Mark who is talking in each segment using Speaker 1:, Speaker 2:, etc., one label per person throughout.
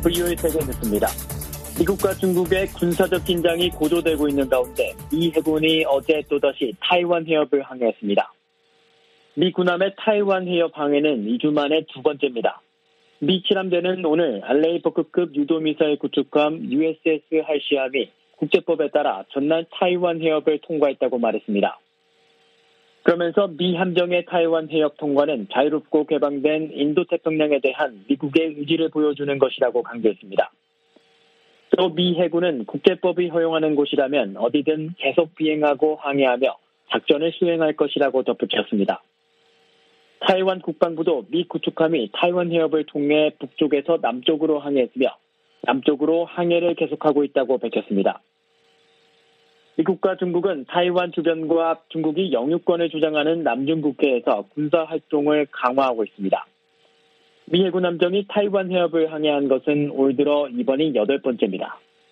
Speaker 1: VOA 세계 뉴스입니다. 미국과 중국의 군사적 긴장이 고조되고 있는 가운데 미 해군이 어제 또다시 타이완 해협을 항해했습니다. 미 군함의 타이완 해협 항해는 2주 만에 두 번째입니다. 미 칠함대는 오늘 알레이버크급 유도미사일 구축함 USS 할시함이 국제법에 따라 전날 타이완 해협을 통과했다고 말했습니다. 그러면서 미 함정의 타이완 해협 통과는 자유롭고 개방된 인도태평양에 대한 미국의 의지를 보여주는 것이라고 강조했습니다. 또 미 해군은 국제법이 허용하는 곳이라면 어디든 계속 비행하고 항해하며 작전을 수행할 것이라고 덧붙였습니다. 타이완 국방부도 미 구축함이 타이완 해협을 통해 북쪽에서 남쪽으로 항해했으며 남쪽으로 항해를 계속하고 있다고 밝혔습니다. 미국과 중국은 타이완 주변과 중국이 영유권을 주장하는 남중국해에서 군사활동을 강화하고 있습니다. 미 해군 함정이 타이완 해협을 항해한 것은 올 들어 이번이 8번째입니다.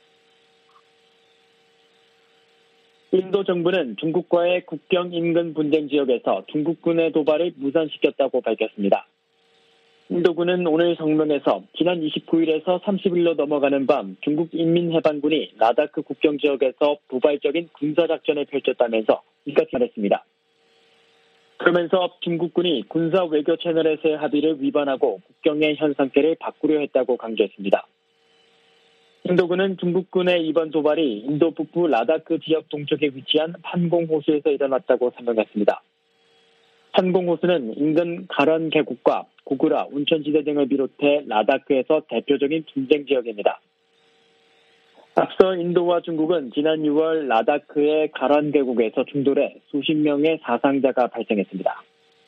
Speaker 1: 인도 정부는 중국과의 국경 인근 분쟁 지역에서 중국군의 도발을 무산시켰다고 밝혔습니다. 인도군은 오늘 성명에서 지난 29일에서 30일로 넘어가는 밤 중국 인민해방군이 라다크 국경 지역에서 부발적인 군사작전을 펼쳤다면서 이같이 말했습니다. 그러면서 중국군이 군사 외교 채널에서의 합의를 위반하고 국경의 현 상태를 바꾸려 했다고 강조했습니다. 인도군은 중국군의 이번 도발이 인도 북부 라다크 지역 동쪽에 위치한 판공호수에서 일어났다고 설명했습니다. 판공호수는 인근 가란 계곡과 고그라, 운천지대 등을 비롯해 라다크에서 대표적인 분쟁 지역입니다. 앞서 인도와 중국은 지난 6월 라다크의 가란 계곡에서 충돌해 수십 명의 사상자가 발생했습니다.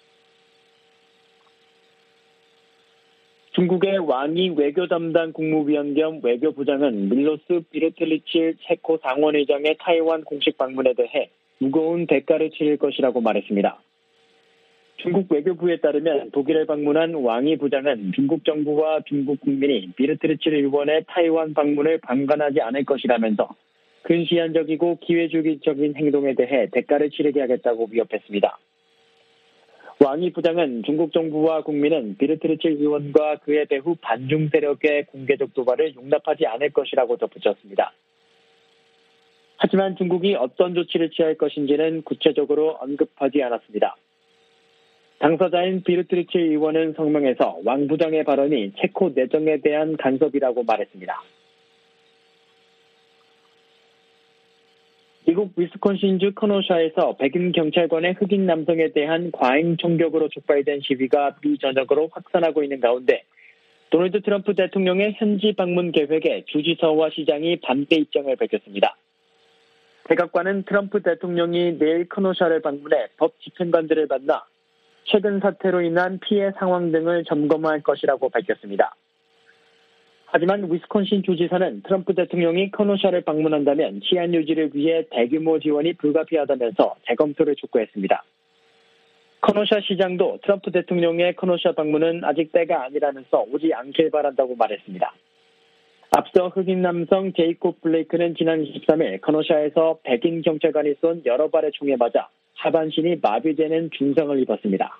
Speaker 1: 중국의 왕이 외교 담당 국무위원 겸 외교부장은 밀로스 비르틀리칠 체코 상원의장의 타이완 공식 방문에 대해 무거운 대가를 치를 것이라고 말했습니다. 중국 외교부에 따르면 독일을 방문한 왕이 부장은 중국 정부와 중국 국민이 비르트리칠 의원의 타이완 방문을 방관하지 않을 것이라면서 근시안적이고 기회주의적인 행동에 대해 대가를 치르게 하겠다고 위협했습니다. 왕이 부장은 중국 정부와 국민은 비르트리칠 의원과 그의 배후 반중 세력의 공개적 도발을 용납하지 않을 것이라고 덧붙였습니다. 하지만 중국이 어떤 조치를 취할 것인지는 구체적으로 언급하지 않았습니다. 당사자인 비르트리칠 의원은 성명에서 왕 부장의 발언이 체코 내정에 대한 간섭이라고 말했습니다. 미국 위스콘신주 커노샤에서 백인 경찰관의 흑인 남성에 대한 과잉 총격으로 촉발된 시위가 미 전역으로 확산하고 있는 가운데 도널드 트럼프 대통령의 현지 방문 계획에 주지사와 시장이 반대 입장을 밝혔습니다. 백악관은 트럼프 대통령이 내일 커노샤를 방문해 법 집행관들을 만나 최근 사태로 인한 피해 상황 등을 점검할 것이라고 밝혔습니다. 하지만 위스콘신 주지사는 트럼프 대통령이 커노샤를 방문한다면 치안 유지를 위해 대규모 지원이 불가피하다면서 재검토를 촉구했습니다. 커노샤 시장도 트럼프 대통령의 커노샤 방문은 아직 때가 아니라면서 오지 않길 바란다고 말했습니다. 앞서 흑인 남성 제이콥 블레이크는 지난 23일 커노샤에서 백인 경찰관이 쏜 여러 발의 총에 맞아 하반신이 마비되는 중상을 입었습니다.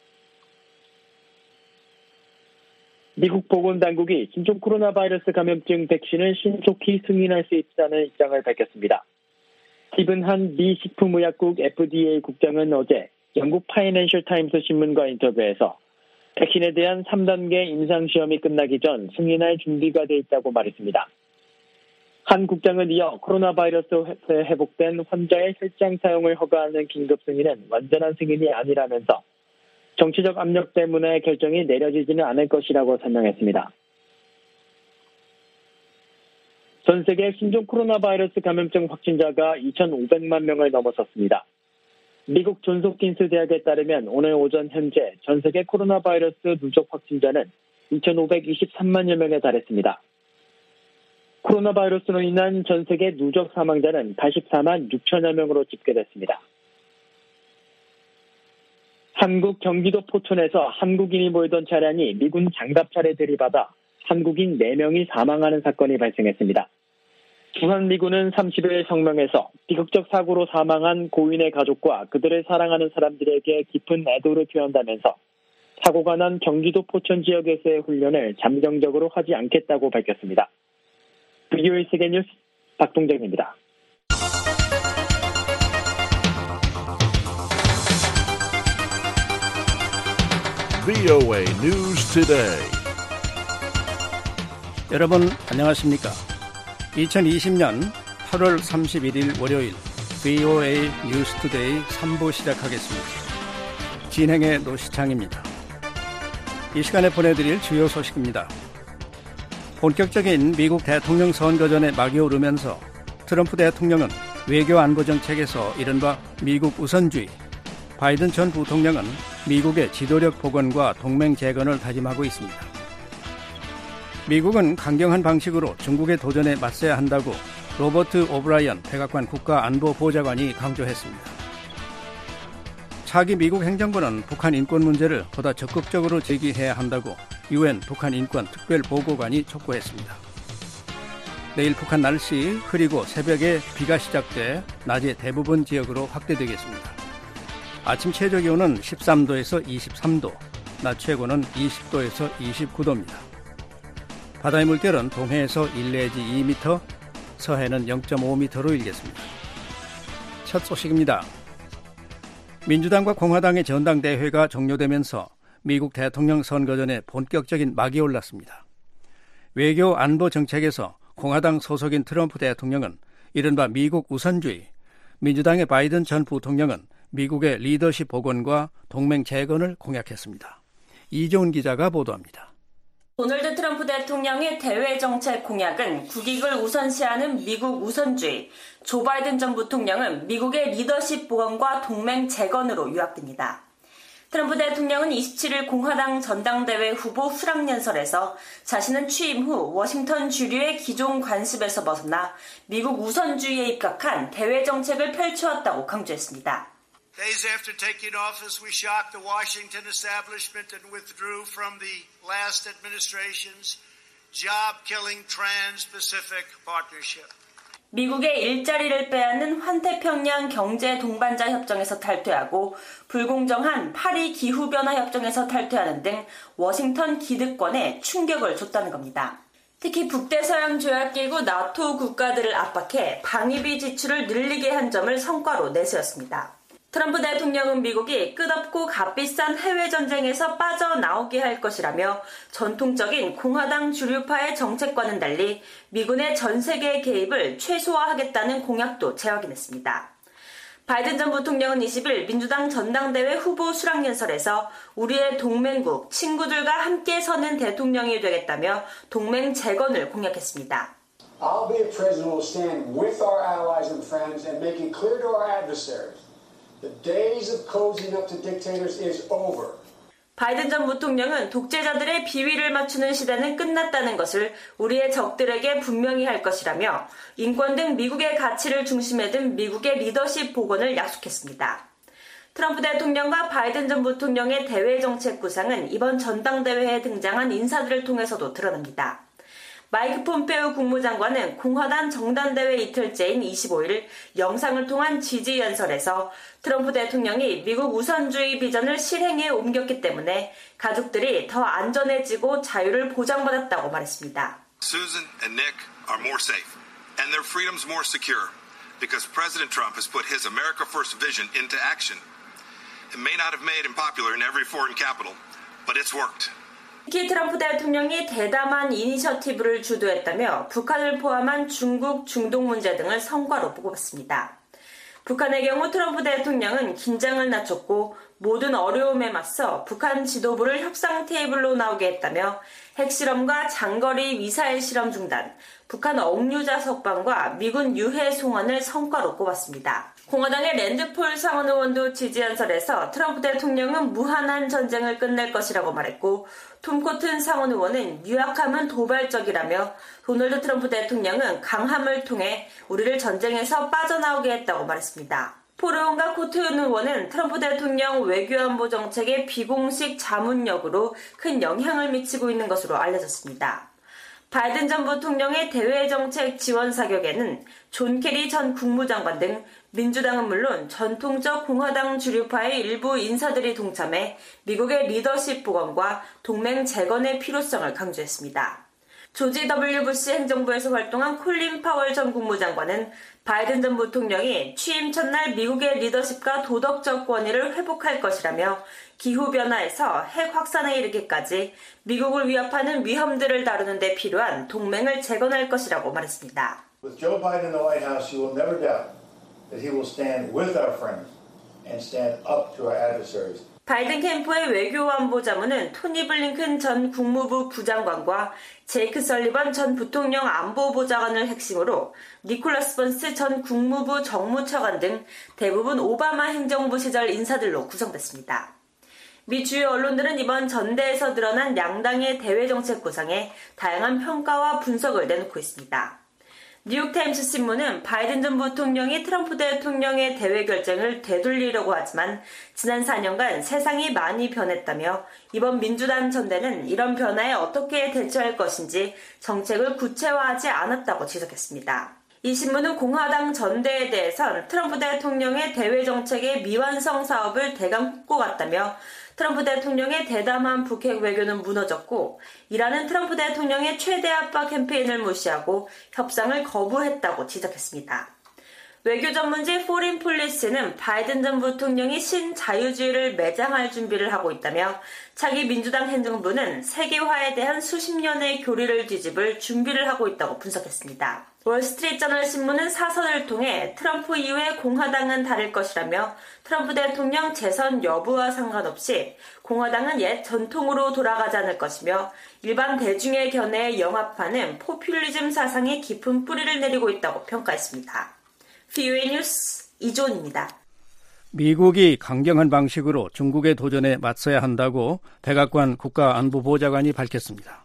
Speaker 1: 미국 보건당국이 신종 코로나 바이러스 감염증 백신을 신속히 승인할 수 있다는 입장을 밝혔습니다. 스티븐 한 미 식품의약국 FDA 국장은 어제 영국 파이낸셜 타임스 신문과 인터뷰에서 백신에 대한 3단계 임상시험이 끝나기 전 승인할 준비가 돼 있다고 말했습니다. 한 국장은 이어 코로나 바이러스에 회복된 환자의 혈장 사용을 허가하는 긴급 승인은 완전한 승인이 아니라면서 정치적 압력 때문에 결정이 내려지지는 않을 것이라고 설명했습니다. 전 세계 신종 코로나 바이러스 감염증 확진자가 2,500만 명을 넘어섰습니다. 미국 존스홉킨스 대학에 따르면 오늘 오전 현재 전 세계 코로나 바이러스 누적 확진자는 2,523만여 명에 달했습니다. 코로나 바이러스로 인한 전 세계 누적 사망자는 84만 6천여 명으로 집계됐습니다. 한국 경기도 포천에서 한국인이 몰던 차량이 미군 장갑차를 들이받아 한국인 4명이 사망하는 사건이 발생했습니다. 주한미군은 30일 성명에서 비극적 사고로 사망한 고인의 가족과 그들을 사랑하는 사람들에게 깊은 애도를 표한다면서 사고가 난 경기도 포천 지역에서의 훈련을 잠정적으로 하지 않겠다고 밝혔습니다. VOA 세계뉴스 박동정입니다.
Speaker 2: VOA News Today.
Speaker 3: 여러분 안녕하십니까? 2020년 8월 31일 월요일 VOA News Today 3부 시작하겠습니다. 진행의 노시창입니다. 이 시간에 보내드릴 주요 소식입니다. 본격적인 미국 대통령 선거전에 막이 오르면서 트럼프 대통령은 외교 안보 정책에서 이른바 미국 우선주의, 바이든 전 부통령은 미국의 지도력 복원과 동맹 재건을 다짐하고 있습니다. 미국은 강경한 방식으로 중국의 도전에 맞서야 한다고 로버트 오브라이언 백악관 국가안보보좌관이 강조했습니다. 차기 미국 행정부는 북한 인권 문제를 보다 적극적으로 제기해야 한다고 UN 북한 인권 특별보고관이 촉구했습니다. 내일 북한 날씨 흐리고 새벽에 비가 시작돼 낮에 대부분 지역으로 확대되겠습니다. 아침 최저 기온은 13도에서 23도, 낮 최고는 20도에서 29도입니다. 바다의 물결은 동해에서 1 내지 2m, 서해는 0.5m로 일겠습니다. 첫 소식입니다. 민주당과 공화당의 전당대회가 종료되면서 미국 대통령 선거전에 본격적인 막이 올랐습니다. 외교 안보 정책에서 공화당 소속인 트럼프 대통령은 이른바 미국 우선주의, 민주당의 바이든 전 부통령은 미국의 리더십 복원과 동맹 재건을 공약했습니다. 이종훈 기자가 보도합니다.
Speaker 4: 도널드 트럼프 대통령의 대외 정책 공약은 국익을 우선시하는 미국 우선주의, 조 바이든 전 부통령은 미국의 리더십 복원과 동맹 재건으로 요약됩니다. 트럼프 대통령은 27일 공화당 전당대회 후보 수락연설에서 자신은 취임 후 워싱턴 주류의 기존 관습에서 벗어나 미국 우선주의에 입각한 대외 정책을 펼쳐왔다고 강조했습니다.
Speaker 5: Days after taking office, we shocked the Washington establishment and withdrew from the last administration's job-killing Trans-Pacific Partnership.
Speaker 4: 미국의 일자리를 빼앗는 환태평양 경제 동반자 협정에서 탈퇴하고 불공정한 파리 기후변화 협정에서 탈퇴하는 등 워싱턴 기득권에 충격을 줬다는 겁니다. 특히 북대서양 조약기구 나토 국가들을 압박해 방위비 지출을 늘리게 한 점을 성과로 내세웠습니다. 트럼프 대통령은 미국이 끝없고 값비싼 해외 전쟁에서 빠져나오게 할 것이라며 전통적인 공화당 주류파의 정책과는 달리 미군의 전 세계 개입을 최소화하겠다는 공약도 재확인했습니다. 바이든 전 부통령은 20일 민주당 전당대회 후보 수락연설에서 우리의 동맹국, 친구들과 함께 서는 대통령이 되겠다며 동맹 재건을 공약했습니다.
Speaker 6: I'll be a president who will stand with our allies and friends and make it clear to our adversaries. The days of cozying up to dictators is over.
Speaker 4: 바이든 전 부통령은 독재자들의 비위를 맞추는 시대는 끝났다는 것을 우리의 적들에게 분명히 할 것이라며 인권 등 미국의 가치를 중심에 둔 미국의 리더십 복원을 약속했습니다. 트럼프 대통령과 바이든 전 부통령의 대외 정책 구상은 이번 전당대회에 등장한 인사들을 통해서도 드러납니다. 마이크 폼페오 국무장관은 공화당 정당대회 이틀째인 25일 영상을 통한 지지 연설에서 트럼프 대통령이 미국 우선주의 비전을 실행에 옮겼기 때문에 가족들이 더 안전해지고 자유를 보장받았다고 말했습니다.
Speaker 7: Susan and Nick are more safe and their freedoms more secure because President Trump has put his America First vision into action. It may not have made him popular in every foreign capital, but it's worked.
Speaker 4: 특히 트럼프 대통령이 대담한 이니셔티브를 주도했다며 북한을 포함한 중국, 중동 문제 등을 성과로 보고받습니다. 북한의 경우 트럼프 대통령은 긴장을 낮췄고 모든 어려움에 맞서 북한 지도부를 협상 테이블로 나오게 했다며 핵실험과 장거리 미사일 실험 중단, 북한 억류자 석방과 미군 유해 송환을 성과로 꼽았습니다. 공화당의 랜드폴 상원 의원도 지지 연설에서 트럼프 대통령은 무한한 전쟁을 끝낼 것이라고 말했고 톰 코튼 상원 의원은 유약함은 도발적이라며 도널드 트럼프 대통령은 강함을 통해 우리를 전쟁에서 빠져나오게 했다고 말했습니다. 폴 의원과 코튼 의원은 트럼프 대통령 외교안보 정책의 비공식 자문력으로 큰 영향을 미치고 있는 것으로 알려졌습니다. 바이든 전 부통령의 대외정책 지원 사격에는 존 케리 전 국무장관 등 민주당은 물론 전통적 공화당 주류파의 일부 인사들이 동참해 미국의 리더십 복원과 동맹 재건의 필요성을 강조했습니다. 조지 W. 부시 행정부에서 활동한 콜린 파월 전 국무장관은 바이든 전 부통령이 취임 첫날 미국의 리더십과 도덕적 권위를 회복할 것이라며 기후변화에서 핵 확산에 이르기까지 미국을 위협하는 위험들을 다루는 데 필요한 동맹을 재건할 것이라고 말했습니다.
Speaker 8: With Joe Biden in the White House, you will never doubt that he will stand with our friends and stand up to our adversaries.
Speaker 4: 바이든 캠프의 외교안보자문은 토니 블링컨 전 국무부 부장관과 제이크 설리번 전 부통령 안보보좌관을 핵심으로 니콜라스 번스 전 국무부 정무차관 등 대부분 오바마 행정부 시절 인사들로 구성됐습니다. 미 주요 언론들은 이번 전대에서 드러난 양당의 대외정책 구상에 다양한 평가와 분석을 내놓고 있습니다. 뉴욕타임스 신문은 바이든 전 부통령이 트럼프 대통령의 대외 결정을 되돌리려고 하지만 지난 4년간 세상이 많이 변했다며 이번 민주당 전대는 이런 변화에 어떻게 대처할 것인지 정책을 구체화하지 않았다고 지적했습니다. 이 신문은 공화당 전대에 대해선 트럼프 대통령의 대외 정책의 미완성 사업을 대강 꼽고갔다며 트럼프 대통령의 대담한 북핵 외교는 무너졌고 이라는 트럼프 대통령의 최대 압박 캠페인을 무시하고 협상을 거부했다고 지적했습니다. 외교 전문지 포린 폴리스는 바이든 전 부통령이 신자유주의를 매장할 준비를 하고 있다며 차기 민주당 행정부는 세계화에 대한 수십 년의 교리를 뒤집을 준비를 하고 있다고 분석했습니다. 월스트리트저널 신문은 사설을 통해 트럼프 이후에 공화당은 다를 것이라며 트럼프 대통령 재선 여부와 상관없이 공화당은 옛 전통으로 돌아가지 않을 것이며 일반 대중의 견해에 영합하는 포퓰리즘 사상이 깊은 뿌리를 내리고 있다고 평가했습니다. VOA 뉴스 이조은입니다.
Speaker 3: 미국이 강경한 방식으로 중국의 도전에 맞서야 한다고 백악관 국가안보보좌관이 밝혔습니다.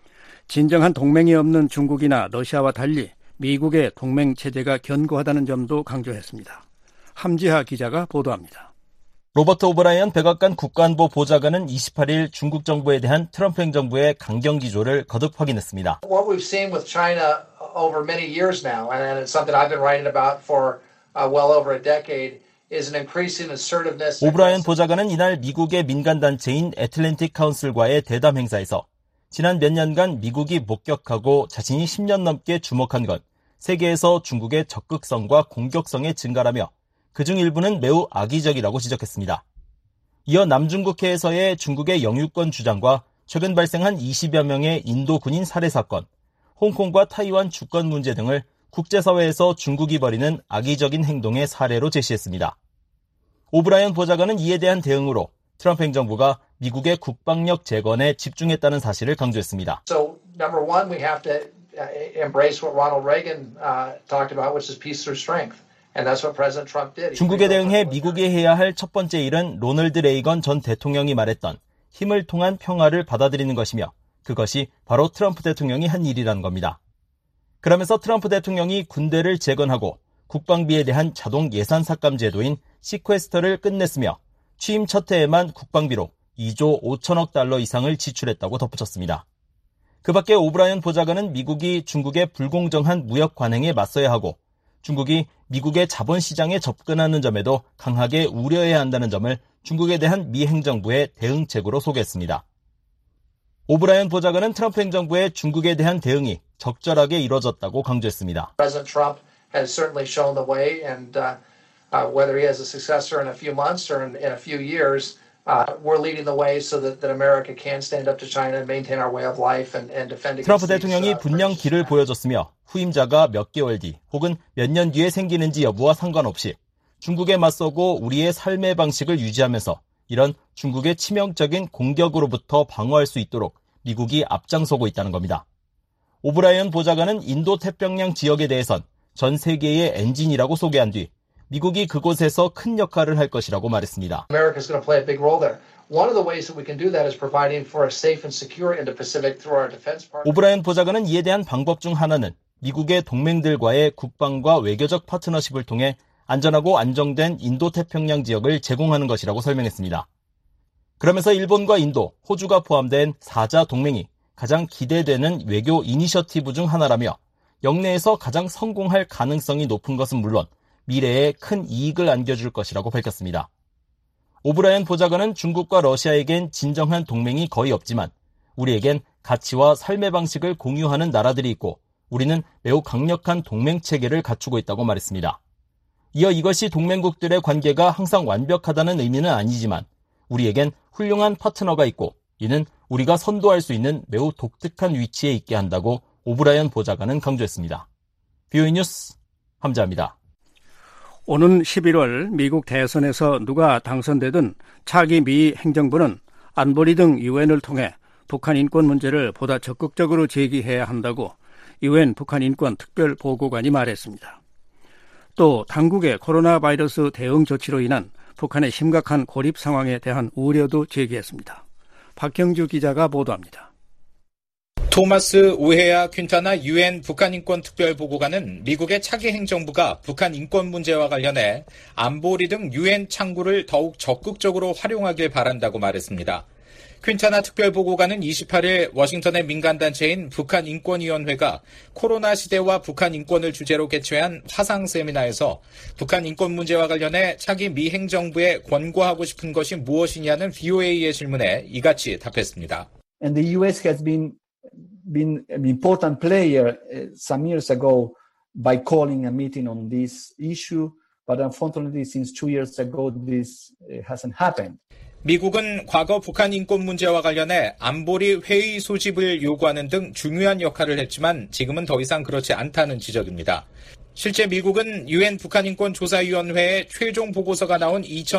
Speaker 3: 진정한 동맹이 없는 중국이나 러시아와 달리 미국의 동맹 체제가 견고하다는 점도 강조했습니다. 함지하 기자가 보도합니다.
Speaker 9: 로버트 오브라이언 백악관 국가안보보좌관은 28일 중국 정부에 대한 트럼프 행정부의 강경 기조를 거듭 확인했습니다.
Speaker 10: What we've seen with China over many years now, and it's something I've been writing about for well over a decade, is an increasing assertiveness.
Speaker 9: 오브라이언 보좌관은 이날 미국의 민간단체인 애틀랜틱 카운슬과의 대담 행사에서 지난 몇 년간 미국이 목격하고 자신이 10년 넘게 주목한 건 세계에서 중국의 적극성과 공격성의 증가라며 그중 일부는 매우 악의적이라고 지적했습니다. 이어 남중국해에서의 중국의 영유권 주장과 최근 발생한 20여 명의 인도 군인 살해 사건, 홍콩과 타이완 주권 문제 등을 국제사회에서 중국이 벌이는 악의적인 행동의 사례로 제시했습니다. 오브라이언 보좌관은 이에 대한 대응으로 트럼프 행정부가 미국의 국방력 재건에 집중했다는 사실을 강조했습니다.
Speaker 10: So, number one, we have to embrace what Ronald Reagan talked about, which is peace through strength. And that's what President Trump did.
Speaker 9: 중국에 대응해 미국이 해야 할 첫 번째 일은 로널드 레이건 전 대통령이 말했던 힘을 통한 평화를 받아들이는 것이며 그것이 바로 트럼프 대통령이 한 일이라는 겁니다. 그러면서 트럼프 대통령이 군대를 재건하고 국방비에 대한 자동 예산 삭감 제도인 시퀘스터를 끝냈으며 취임 첫 해에만 국방비로 2조 5천억 달러 이상을 지출했다고 덧붙였습니다. 그 밖에 오브라이언 보좌관은 미국이 중국의 불공정한 무역 관행에 맞서야 하고 중국이 미국의 자본시장에 접근하는 점에도 강하게 우려해야 한다는 점을 중국에 대한 미 행정부의 대응책으로 소개했습니다. 오브라이언 보좌관은 트럼프 행정부의 중국에 대한 대응이 적절하게 이뤄졌다고 강조했습니다.
Speaker 10: President Trump has certainly shown the way, and whether he has a successor in a few months or in a few years, we're leading the way so that America can stand up to China and maintain our way of life and defend against.
Speaker 9: 트럼프 대통령이 분명 길을 보여줬으며 후임자가 몇 개월 뒤 혹은 몇 년 뒤에 생기는지 여부와 상관없이 중국에 맞서고 우리의 삶의 방식을 유지하면서 이런 중국의 치명적인 공격으로부터 방어할 수 있도록 미국이 앞장서고 있다는 겁니다. 오브라이언 보좌관은 인도 태평양 지역에 대해선 전 세계의 엔진이라고 소개한 뒤 미국이 그곳에서 큰 역할을 할 것이라고 말했습니다.
Speaker 10: America's going to play a big role there. One of the ways that we can do that is providing for a safe and secure Indo-Pacific through our defense partners.
Speaker 9: 오브라이언 보좌관은 이에 대한 방법 중 하나는 미국의 동맹들과의 국방과 외교적 파트너십을 통해 안전하고 안정된 인도 태평양 지역을 제공하는 것이라고 설명했습니다. 그러면서 일본과 인도, 호주가 포함된 4자 동맹이 가장 기대되는 외교 이니셔티브 중 하나라며 영내에서 가장 성공할 가능성이 높은 것은 물론 미래에 큰 이익을 안겨줄 것이라고 밝혔습니다. 오브라이언 보좌관은 중국과 러시아에겐 진정한 동맹이 거의 없지만 우리에겐 가치와 삶의 방식을 공유하는 나라들이 있고 우리는 매우 강력한 동맹 체계를 갖추고 있다고 말했습니다. 이어 이것이 동맹국들의 관계가 항상 완벽하다는 의미는 아니지만 우리에겐 훌륭한 파트너가 있고 이는 우리가 선도할 수 있는 매우 독특한 위치에 있게 한다고 오브라이언 보좌관은 강조했습니다. VOA 뉴스 함자입니다.
Speaker 3: 오는 11월 미국 대선에서 누가 당선되든 차기 미 행정부는 안보리 등 유엔을 통해 북한 인권 문제를 보다 적극적으로 제기해야 한다고 유엔 북한 인권 특별보고관이 말했습니다. 또 당국의 코로나 바이러스 대응 조치로 인한 북한의 심각한 고립 상황에 대한 우려도 제기했습니다. 박경주 기자가 보도합니다.
Speaker 11: 토마스 우헤야 퀸타나 유엔 북한 인권 특별보고관은 미국의 차기 행정부가 북한 인권 문제와 관련해 안보리 등 유엔 창구를 더욱 적극적으로 활용하길 바란다고 말했습니다. 퀸타나 특별보고관은 28일 워싱턴의 민간단체인 북한인권위원회가 코로나 시대와 북한 인권을 주제로 개최한 화상 세미나에서 북한 인권 문제와 관련해 차기 미 행정부에 권고하고 싶은 것이 무엇이냐는 VOA의 질문에 이같이 답했습니다.
Speaker 12: And the US has been an important player some years ago by calling a meeting on this issue, but unfortunately since 2 years ago this hasn't happened.
Speaker 11: 미국은 과거 북한 인권 문제와 관련해 안보리 회의 소집을 요구하는 등 중요한 역할을 했지만 지금은 더 이상 그렇지 않다는 지적입니다. 실제 미국은 유엔 북한인권조사위원회의 최종 보고서가 나온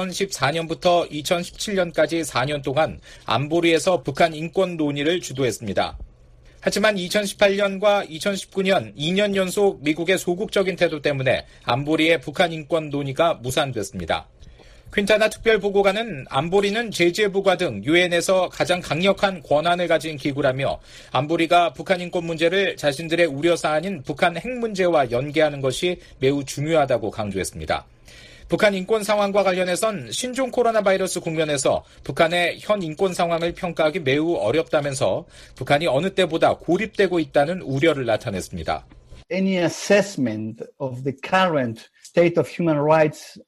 Speaker 11: 2014년부터 2017년까지 4년 동안 안보리에서 북한 인권 논의를 주도했습니다. 하지만 2018년과 2019년 2년 연속 미국의 소극적인 태도 때문에 안보리의 북한 인권 논의가 무산됐습니다. 퀸타나 특별보고관은 안보리는 제재부가 등 유엔에서 가장 강력한 권한을 가진 기구라며 안보리가 북한 인권 문제를 자신들의 우려사안인 북한 핵 문제와 연계하는 것이 매우 중요하다고 강조했습니다. 북한 인권 상황과 관련해선 신종 코로나 바이러스 국면에서 북한의 현 인권 상황을 평가하기 매우 어렵다면서 북한이 어느 때보다 고립되고 있다는 우려를 나타냈습니다.
Speaker 12: Any assessment of the current state of human rights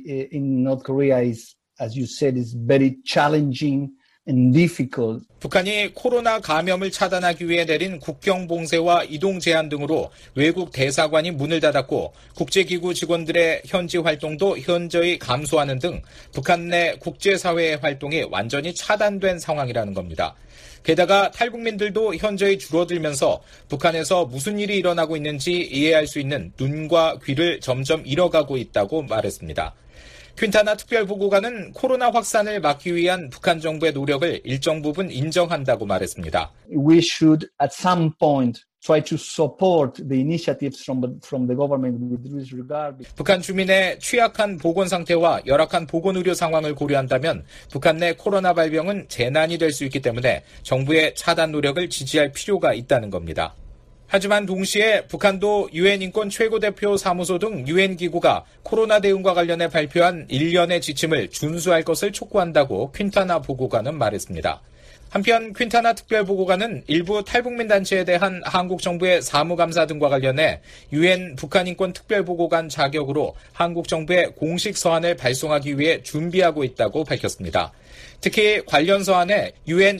Speaker 12: in North Korea is, as you said, is very challenging and difficult.
Speaker 11: 북한이 코로나 감염을 차단하기 위해 내린 국경 봉쇄와 이동 제한 등으로 외국 대사관이 문을 닫았고 국제기구 직원들의 현지 활동도 현저히 감소하는 등 북한 내 국제사회의 활동이 완전히 차단된 상황이라는 겁니다. 게다가 탈북민들도 현저히 줄어들면서 북한에서 무슨 일이 일어나고 있는지 이해할 수 있는 눈과 귀를 점점 잃어가고 있다고 말했습니다. 퀸타나 특별보고관은 코로나 확산을 막기 위한 북한 정부의 노력을 일정 부분 인정한다고 말했습니다.
Speaker 12: We should at some point try to support the initiatives from the government with this regard.
Speaker 11: 북한 주민의 취약한 보건 상태와 열악한 보건 의료 상황을 고려한다면 북한 내 코로나 발병은 재난이 될 수 있기 때문에 정부의 차단 노력을 지지할 필요가 있다는 겁니다. 하지만 동시에 북한도 유엔 인권 최고대표 사무소 등 유엔 기구가 코로나 대응과 관련해 발표한 일련의 지침을 준수할 것을 촉구한다고 퀸타나 보고관은 말했습니다. 한편 퀸타나 특별보고관은 일부 탈북민 단체에 대한 한국 정부의 사무감사 등과 관련해 유엔 북한인권 특별보고관 자격으로 한국 정부에 공식 서한을 발송하기 위해 준비하고 있다고 밝혔습니다. 특히 관련 서한에 유엔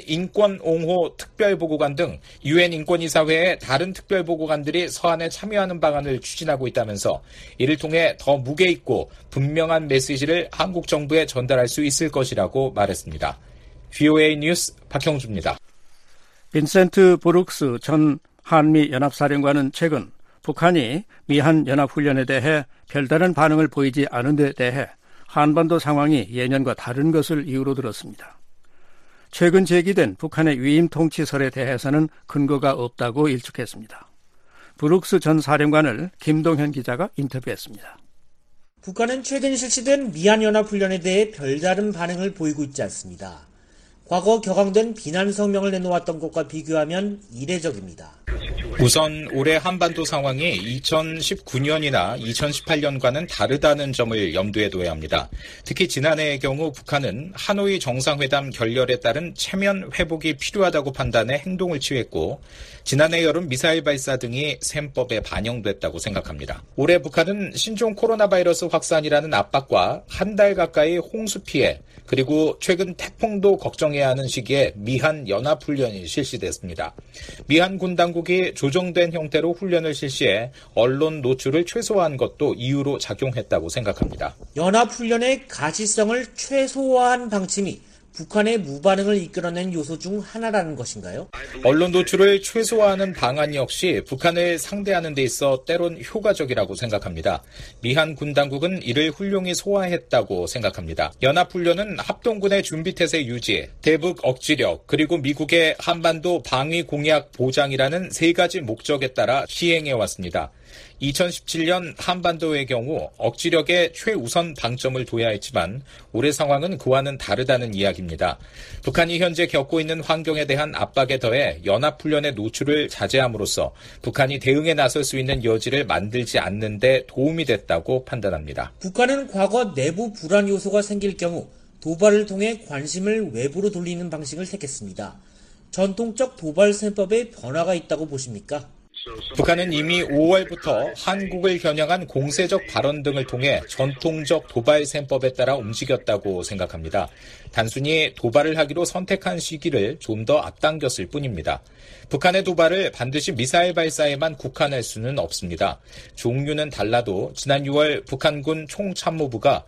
Speaker 11: 인권옹호 특별보고관 등 유엔 인권이사회의 다른 특별보고관들이 서한에 참여하는 방안을 추진하고 있다면서 이를 통해 더 무게 있고 분명한 메시지를 한국 정부에 전달할 수 있을 것이라고 말했습니다. VOA 뉴스 박형주입니다.
Speaker 3: 빈센트 브룩스 전 한미 연합사령관은 최근 북한이 미한 연합훈련에 대해 별다른 반응을 보이지 않은 데 대해 한반도 상황이 예년과 다른 것을 이유로 들었습니다. 최근 제기된 북한의 위임 통치설에 대해서는 근거가 없다고 일축했습니다. 브룩스 전 사령관을 김동현 기자가 인터뷰했습니다.
Speaker 13: 북한은 최근 실시된 미한연합훈련에 대해 별다른 반응을 보이고 있지 않습니다. 과거 격앙된 비난 성명을 내놓았던 것과 비교하면 이례적입니다.
Speaker 11: 우선 올해 한반도 상황이 2019년이나 2018년과는 다르다는 점을 염두에 둬야 합니다. 특히 지난해의 경우 북한은 하노이 정상회담 결렬에 따른 체면 회복이 필요하다고 판단해 행동을 취했고 지난해 여름 미사일 발사 등이 셈법에 반영됐다고 생각합니다. 올해 북한은 신종 코로나 바이러스 확산이라는 압박과 한 달 가까이 홍수 피해 그리고 최근 태풍도 걱정해야 하는 시기에 미한 연합훈련이 실시됐습니다. 미한 군 당국이 조정된 형태로 훈련을 실시해 언론 노출을 최소화한 것도 이유로 작용했다고 생각합니다.
Speaker 13: 연합훈련의 가시성을 최소화한 방침이 북한의 무반응을 이끌어낸 요소 중 하나라는 것인가요?
Speaker 11: 언론 노출을 최소화하는 방안 역시 북한을 상대하는 데 있어 때론 효과적이라고 생각합니다. 미한 군 당국은 이를 훌륭히 소화했다고 생각합니다. 연합훈련은 합동군의 준비태세 유지, 대북 억지력, 그리고 미국의 한반도 방위 공약 보장이라는 세 가지 목적에 따라 시행해왔습니다. 2017년 한반도의 경우 억지력에 최우선 방점을 둬야 했지만 올해 상황은 그와는 다르다는 이야기입니다. 북한이 현재 겪고 있는 환경에 대한 압박에 더해 연합훈련의 노출을 자제함으로써 북한이 대응에 나설 수 있는 여지를 만들지 않는 데 도움이 됐다고 판단합니다.
Speaker 13: 북한은 과거 내부 불안 요소가 생길 경우 도발을 통해 관심을 외부로 돌리는 방식을 택했습니다. 전통적 도발 셈법에 변화가 있다고 보십니까?
Speaker 11: 북한은 이미 5월부터 한국을 겨냥한 공세적 발언 등을 통해 전통적 도발 셈법에 따라 움직였다고 생각합니다. 단순히 도발을 하기로 선택한 시기를 좀 더 앞당겼을 뿐입니다. 북한의 도발을 반드시 미사일 발사에만 국한할 수는 없습니다. 종류는 달라도 지난 6월 북한군 총참모부가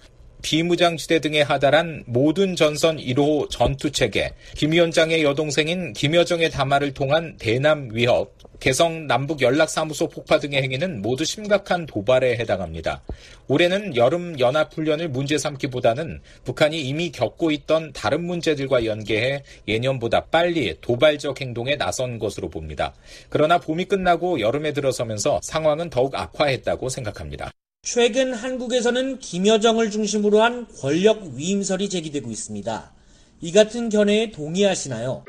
Speaker 11: 비무장지대 등에 하달한 모든 전선 1호 전투체계, 김 위원장의 여동생인 김여정의 담화를 통한 대남 위협, 개성 남북 연락사무소 폭파 등의 행위는 모두 심각한 도발에 해당합니다. 올해는 여름 연합훈련을 문제 삼기보다는 북한이 이미 겪고 있던 다른 문제들과 연계해 예년보다 빨리 도발적 행동에 나선 것으로 봅니다. 그러나 봄이 끝나고 여름에 들어서면서 상황은 더욱 악화했다고 생각합니다.
Speaker 13: 최근 한국에서는 김여정을 중심으로 한 권력 위임설이 제기되고 있습니다. 이 같은 견해에 동의하시나요?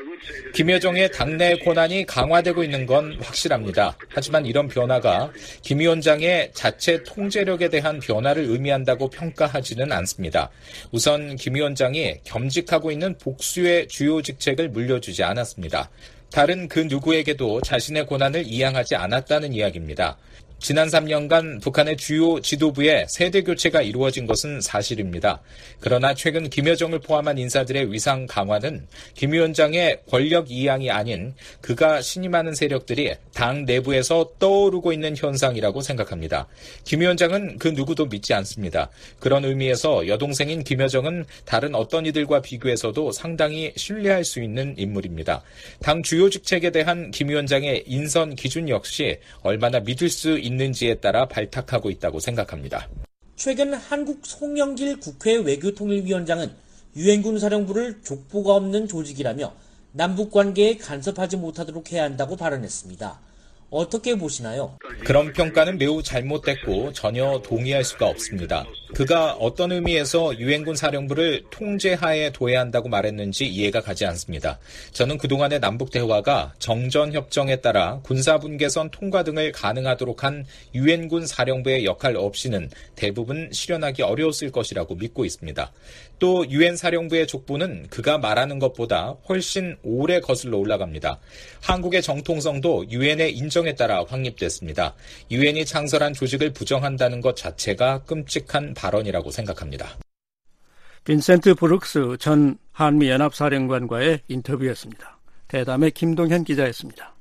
Speaker 11: 김여정의 당내 권한이 강화되고 있는 건 확실합니다. 하지만 이런 변화가 김 위원장의 자체 통제력에 대한 변화를 의미한다고 평가하지는 않습니다. 우선 김 위원장이 겸직하고 있는 복수의 주요 직책을 물려주지 않았습니다. 다른 그 누구에게도 자신의 권한을 이양하지 않았다는 이야기입니다. 지난 3년간 북한의 주요 지도부의 세대 교체가 이루어진 것은 사실입니다. 그러나 최근 김여정을 포함한 인사들의 위상 강화는 김 위원장의 권력 이양이 아닌 그가 신임하는 세력들이 당 내부에서 떠오르고 있는 현상이라고 생각합니다. 김 위원장은 그 누구도 믿지 않습니다. 그런 의미에서 여동생인 김여정은 다른 어떤 이들과 비교해서도 상당히 신뢰할 수 있는 인물입니다. 당 주요 직책에 대한 김 위원장의 인선 기준 역시 얼마나 믿을 수 있는지에 따라 발탁하고 있다고 생각합니다.
Speaker 13: 최근 한국 송영길 국회 외교통일위원장은 유엔군 사령부를 족보가 없는 조직이라며 남북관계에 간섭하지 못하도록 해야 한다고 발언했습니다. 어떻게 보시나요?
Speaker 11: 그런 평가는 매우 잘못됐고 전혀 동의할 수가 없습니다. 그가 어떤 의미에서 유엔군 사령부를 통제하에 둬야 한다고 말했는지 이해가 가지 않습니다. 저는 그동안의 남북 대화가 정전협정에 따라 군사분계선 통과 등을 가능하도록 한 유엔군 사령부의 역할 없이는 대부분 실현하기 어려웠을 것이라고 믿고 있습니다. 또 유엔 사령부의 족보는 그가 말하는 것보다 훨씬 오래 거슬러 올라갑니다. 한국의 정통성도 유엔의 인정에 따라 확립됐습니다. 유엔이 창설한 조직을 부정한다는 것 자체가 끔찍한 발언이라고 생각합니다.
Speaker 3: 빈센트 브룩스 전 한미연합사령관과의 인터뷰였습니다. 대담의 김동현 기자였습니다.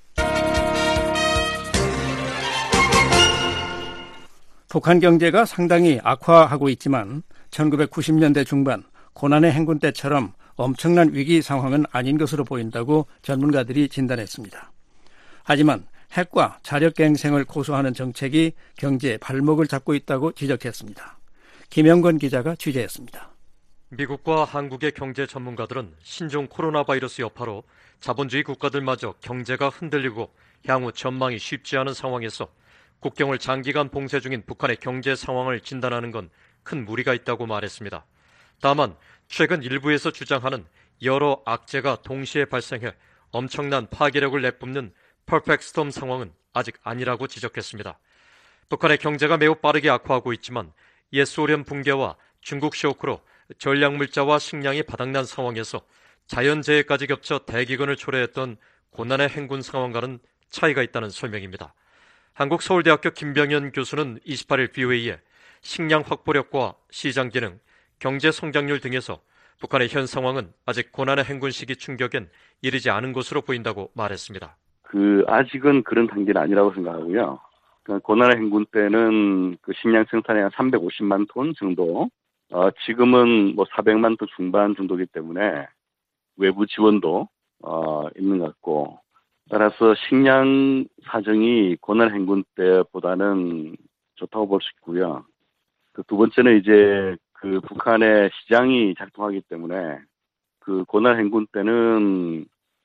Speaker 3: 북한 경제가 상당히 악화하고 있지만 1990년대 중반 고난의 행군 때처럼 엄청난 위기 상황은 아닌 것으로 보인다고 전문가들이 진단했습니다. 하지만 핵과 자력갱생을 고수하는 정책이 경제의 발목을 잡고 있다고 지적했습니다. 김영건 기자가 취재했습니다.
Speaker 14: 미국과 한국의 경제 전문가들은 신종 코로나 바이러스 여파로 자본주의 국가들마저 경제가 흔들리고 향후 전망이 쉽지 않은 상황에서 국경을 장기간 봉쇄 중인 북한의 경제 상황을 진단하는 건 큰 무리가 있다고 말했습니다. 다만 최근 일부에서 주장하는 여러 악재가 동시에 발생해 엄청난 파괴력을 내뿜는 퍼펙트 스톰 상황은 아직 아니라고 지적했습니다. 북한의 경제가 매우 빠르게 악화하고 있지만 옛 소련 붕괴와 중국 쇼크로 전략물자와 식량이 바닥난 상황에서 자연재해까지 겹쳐 대기근을 초래했던 고난의 행군 상황과는 차이가 있다는 설명입니다. 한국서울대학교 김병현 교수는 28일 BOA에 식량 확보력과 시장 기능, 경제 성장률 등에서 북한의 현 상황은 아직 고난의 행군 시기 충격엔 이르지 않은 것으로 보인다고 말했습니다.
Speaker 15: 아직은 그런 단계는 아니라고 생각하고요. 고난의 행군 때는 그 식량 생산량이 한 350만 톤 정도, 지금은 뭐 400만 톤 중반 정도이기 때문에 외부 지원도 있는 것 같고, 따라서 식량 사정이 고난 행군 때보다는 좋다고 볼 수 있고요. 두 번째는 이제 그 북한의 시장이 작동하기 때문에 그 고난 행군 때는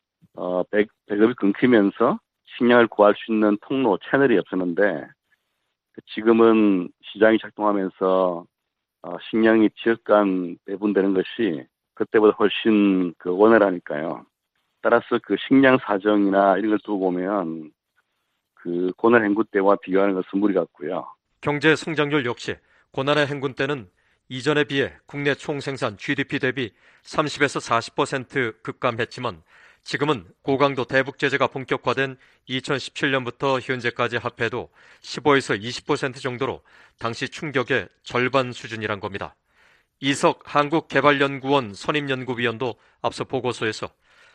Speaker 15: 배급이 끊기면서 식량을 구할 수 있는 통로, 채널이 없었는데 지금은 시장이 작동하면서 식량이 지역 간 배분되는 것이 그때보다 훨씬 원활하니까요. 따라서 그 식량 사정이나 이런 걸 두고 보면 그 고난 행군 때와 비교하는 것은 무리 같고요.
Speaker 14: 경제 성장률 역시 고난의 행군 때는 이전에 비해 국내 총생산 GDP 대비 30에서 40% 급감했지만 지금은 고강도 대북 제재가 본격화된 2017년부터 현재까지 합해도 15에서 20% 정도로 당시 충격의 절반 수준이란 겁니다. 이석 한국개발연구원 선임연구위원도 앞서 보고서에서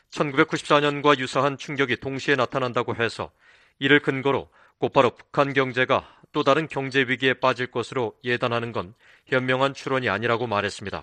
Speaker 14: 1994년과 유사한 충격이 동시에 나타난다고 해서 이를 근거로 곧바로 북한 경제가 또 다른 경제 위기에 빠질 것으로 예단하는 건 현명한 추론이 아니라고 말했습니다.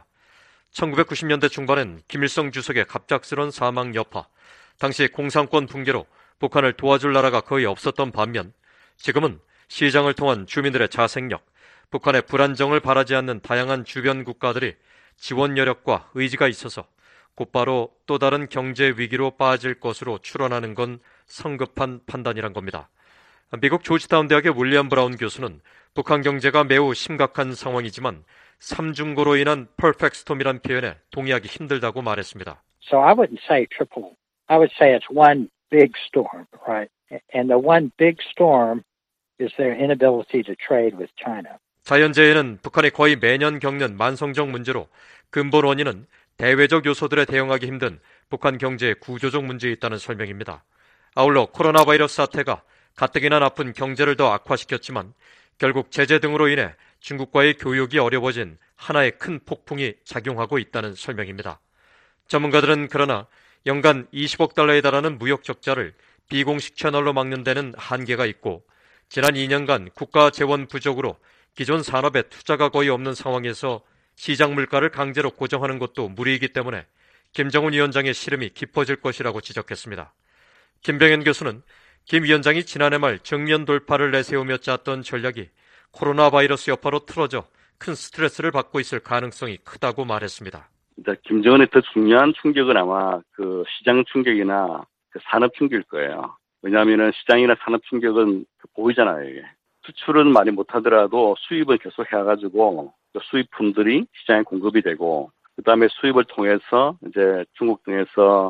Speaker 14: 1990년대 중반엔 김일성 주석의 갑작스런 사망 여파, 당시 공산권 붕괴로 북한을 도와줄 나라가 거의 없었던 반면 지금은 시장을 통한 주민들의 자생력, 북한의 불안정을 바라지 않는 다양한 주변 국가들이 지원 여력과 의지가 있어서 곧바로 또 다른 경제 위기로 빠질 것으로 추론하는 건 성급한 판단이란 겁니다. 미국 조지타운 대학의 윌리엄 브라운 교수는 북한 경제가 매우 심각한 상황이지만 삼중고로 인한 퍼펙트 스톰이란 표현에 동의하기 힘들다고 말했습니다.
Speaker 16: So I wouldn't say triple. I would say it's one big storm, right? And the one big storm is their inability to trade with China.
Speaker 14: 자연재해는 북한이 거의 매년 겪는 만성적 문제로 근본 원인은 대외적 요소들에 대응하기 힘든 북한 경제의 구조적 문제에 있다는 설명입니다. 아울러 코로나 바이러스 사태가 가뜩이나 나쁜 경제를 더 악화시켰지만 결국 제재 등으로 인해 중국과의 교역이 어려워진 하나의 큰 폭풍이 작용하고 있다는 설명입니다. 전문가들은 그러나 연간 20억 달러에 달하는 무역 적자를 비공식 채널로 막는 데는 한계가 있고 지난 2년간 국가 재원 부족으로 기존 산업에 투자가 거의 없는 상황에서 시장 물가를 강제로 고정하는 것도 무리이기 때문에 김정은 위원장의 시름이 깊어질 것이라고 지적했습니다. 김병현 교수는 김 위원장이 지난해 말 정면 돌파를 내세우며 짰던 전략이 코로나 바이러스 여파로 틀어져 큰 스트레스를 받고 있을 가능성이 크다고 말했습니다.
Speaker 15: 김정은의 더 중요한 충격은 아마 그 시장 충격이나 그 산업 충격일 거예요. 왜냐하면 시장이나 산업 충격은 보이잖아요. 이게. 수출은 많이 못하더라도 수입은 계속 해가지고 그 수입품들이 시장에 공급이 되고 그다음에 수입을 통해서 이제 중국 등에서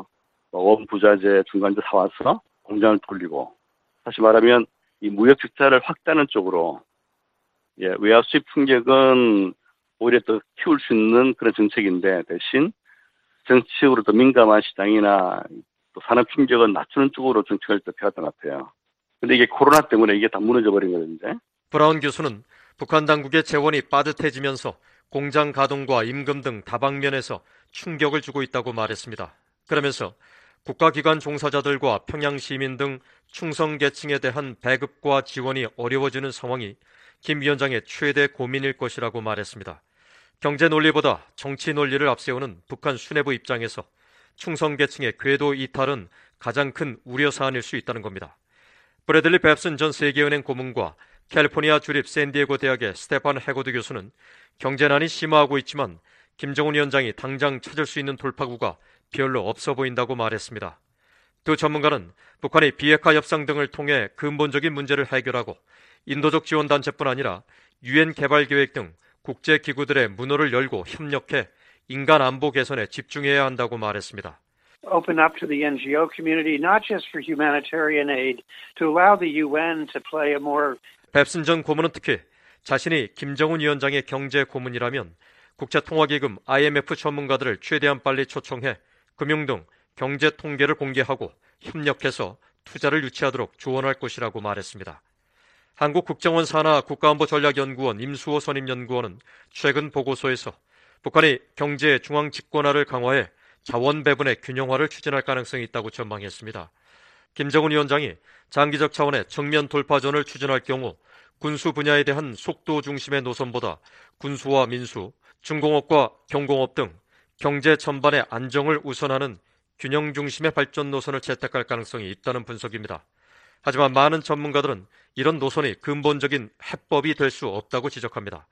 Speaker 15: 원부자재, 중간재 사와서 공장을 돌리고 다시 말하면 이 무역 적자를 확대하는 쪽으로 외화 수입 충격은 오히려 더 키울 수 있는 그런 정책인데 대신 정치적으로 더 민감한 시장이나 또 산업 충격은 낮추는 쪽으로 정책을 더 펴왔던 것 같아요. 근데 이게 코로나 때문에 이게 다 무너져 버린 거거든요.
Speaker 14: 브라운 교수는 북한 당국의 재원이 빠듯해지면서 공장 가동과 임금 등 다방면에서 충격을 주고 있다고 말했습니다. 그러면서 국가기관 종사자들과 평양 시민 등 충성 계층에 대한 배급과 지원이 어려워지는 상황이 김 위원장의 최대 고민일 것이라고 말했습니다. 경제 논리보다 정치 논리를 앞세우는 북한 수뇌부 입장에서 충성 계층의 궤도 이탈은 가장 큰 우려사안일 수 있다는 겁니다. 브래들리 뱁슨 전 세계은행 고문과 캘리포니아 주립 샌디에고 대학의 스테판 해고드 교수는 경제난이 심화하고 있지만 김정은 위원장이 당장 찾을 수 있는 돌파구가 별로 없어 보인다고 말했습니다. 두 전문가는 북한이 비핵화 협상 등을 통해 근본적인 문제를 해결하고 인도적 지원단체뿐 아니라 유엔 개발계획 등 국제기구들의 문호를 열고 협력해 인간 안보 개선에 집중해야 한다고 말했습니다.
Speaker 17: open up to the NGO community, not just for humanitarian aid, to allow the UN to play a more.
Speaker 14: 뱁슨 전 고문은 특히 자신이 김정은 위원장의 경제 고문이라면 국제통화기금 IMF 전문가들을 최대한 빨리 초청해 금융 등 경제 통계를 공개하고 협력해서 투자를 유치하도록 조언할 것이라고 말했습니다. 한국국정원 산하 국가안보전략연구원 임수호 선임연구원은 최근 보고서에서 북한이 경제 중앙 집권화를 강화해 자원 배분의 균형화를 추진할 가능성이 있다고 전망했습니다. 김정은 위원장이 장기적 차원의 정면 돌파전을 추진할 경우 군수 분야에 대한 속도 중심의 노선보다 군수와 민수, 중공업과 경공업 등 경제 전반의 안정을 우선하는 균형 중심의 발전 노선을 채택할 가능성이 있다는 분석입니다. 하지만 많은 전문가들은 이런 노선이 근본적인 해법이 될 수 없다고 지적합니다.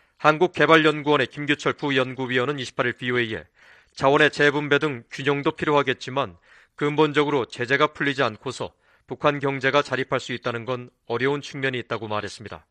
Speaker 14: 한국개발연구원의 김규철 부연구위원은 28일 BOA에 자원의 재분배 등 균형도 필요하겠지만 근본적으로 제재가 풀리지 않고서 북한 경제가 자립할 수 있다는 건 어려운 측면이 있다고 말했습니다.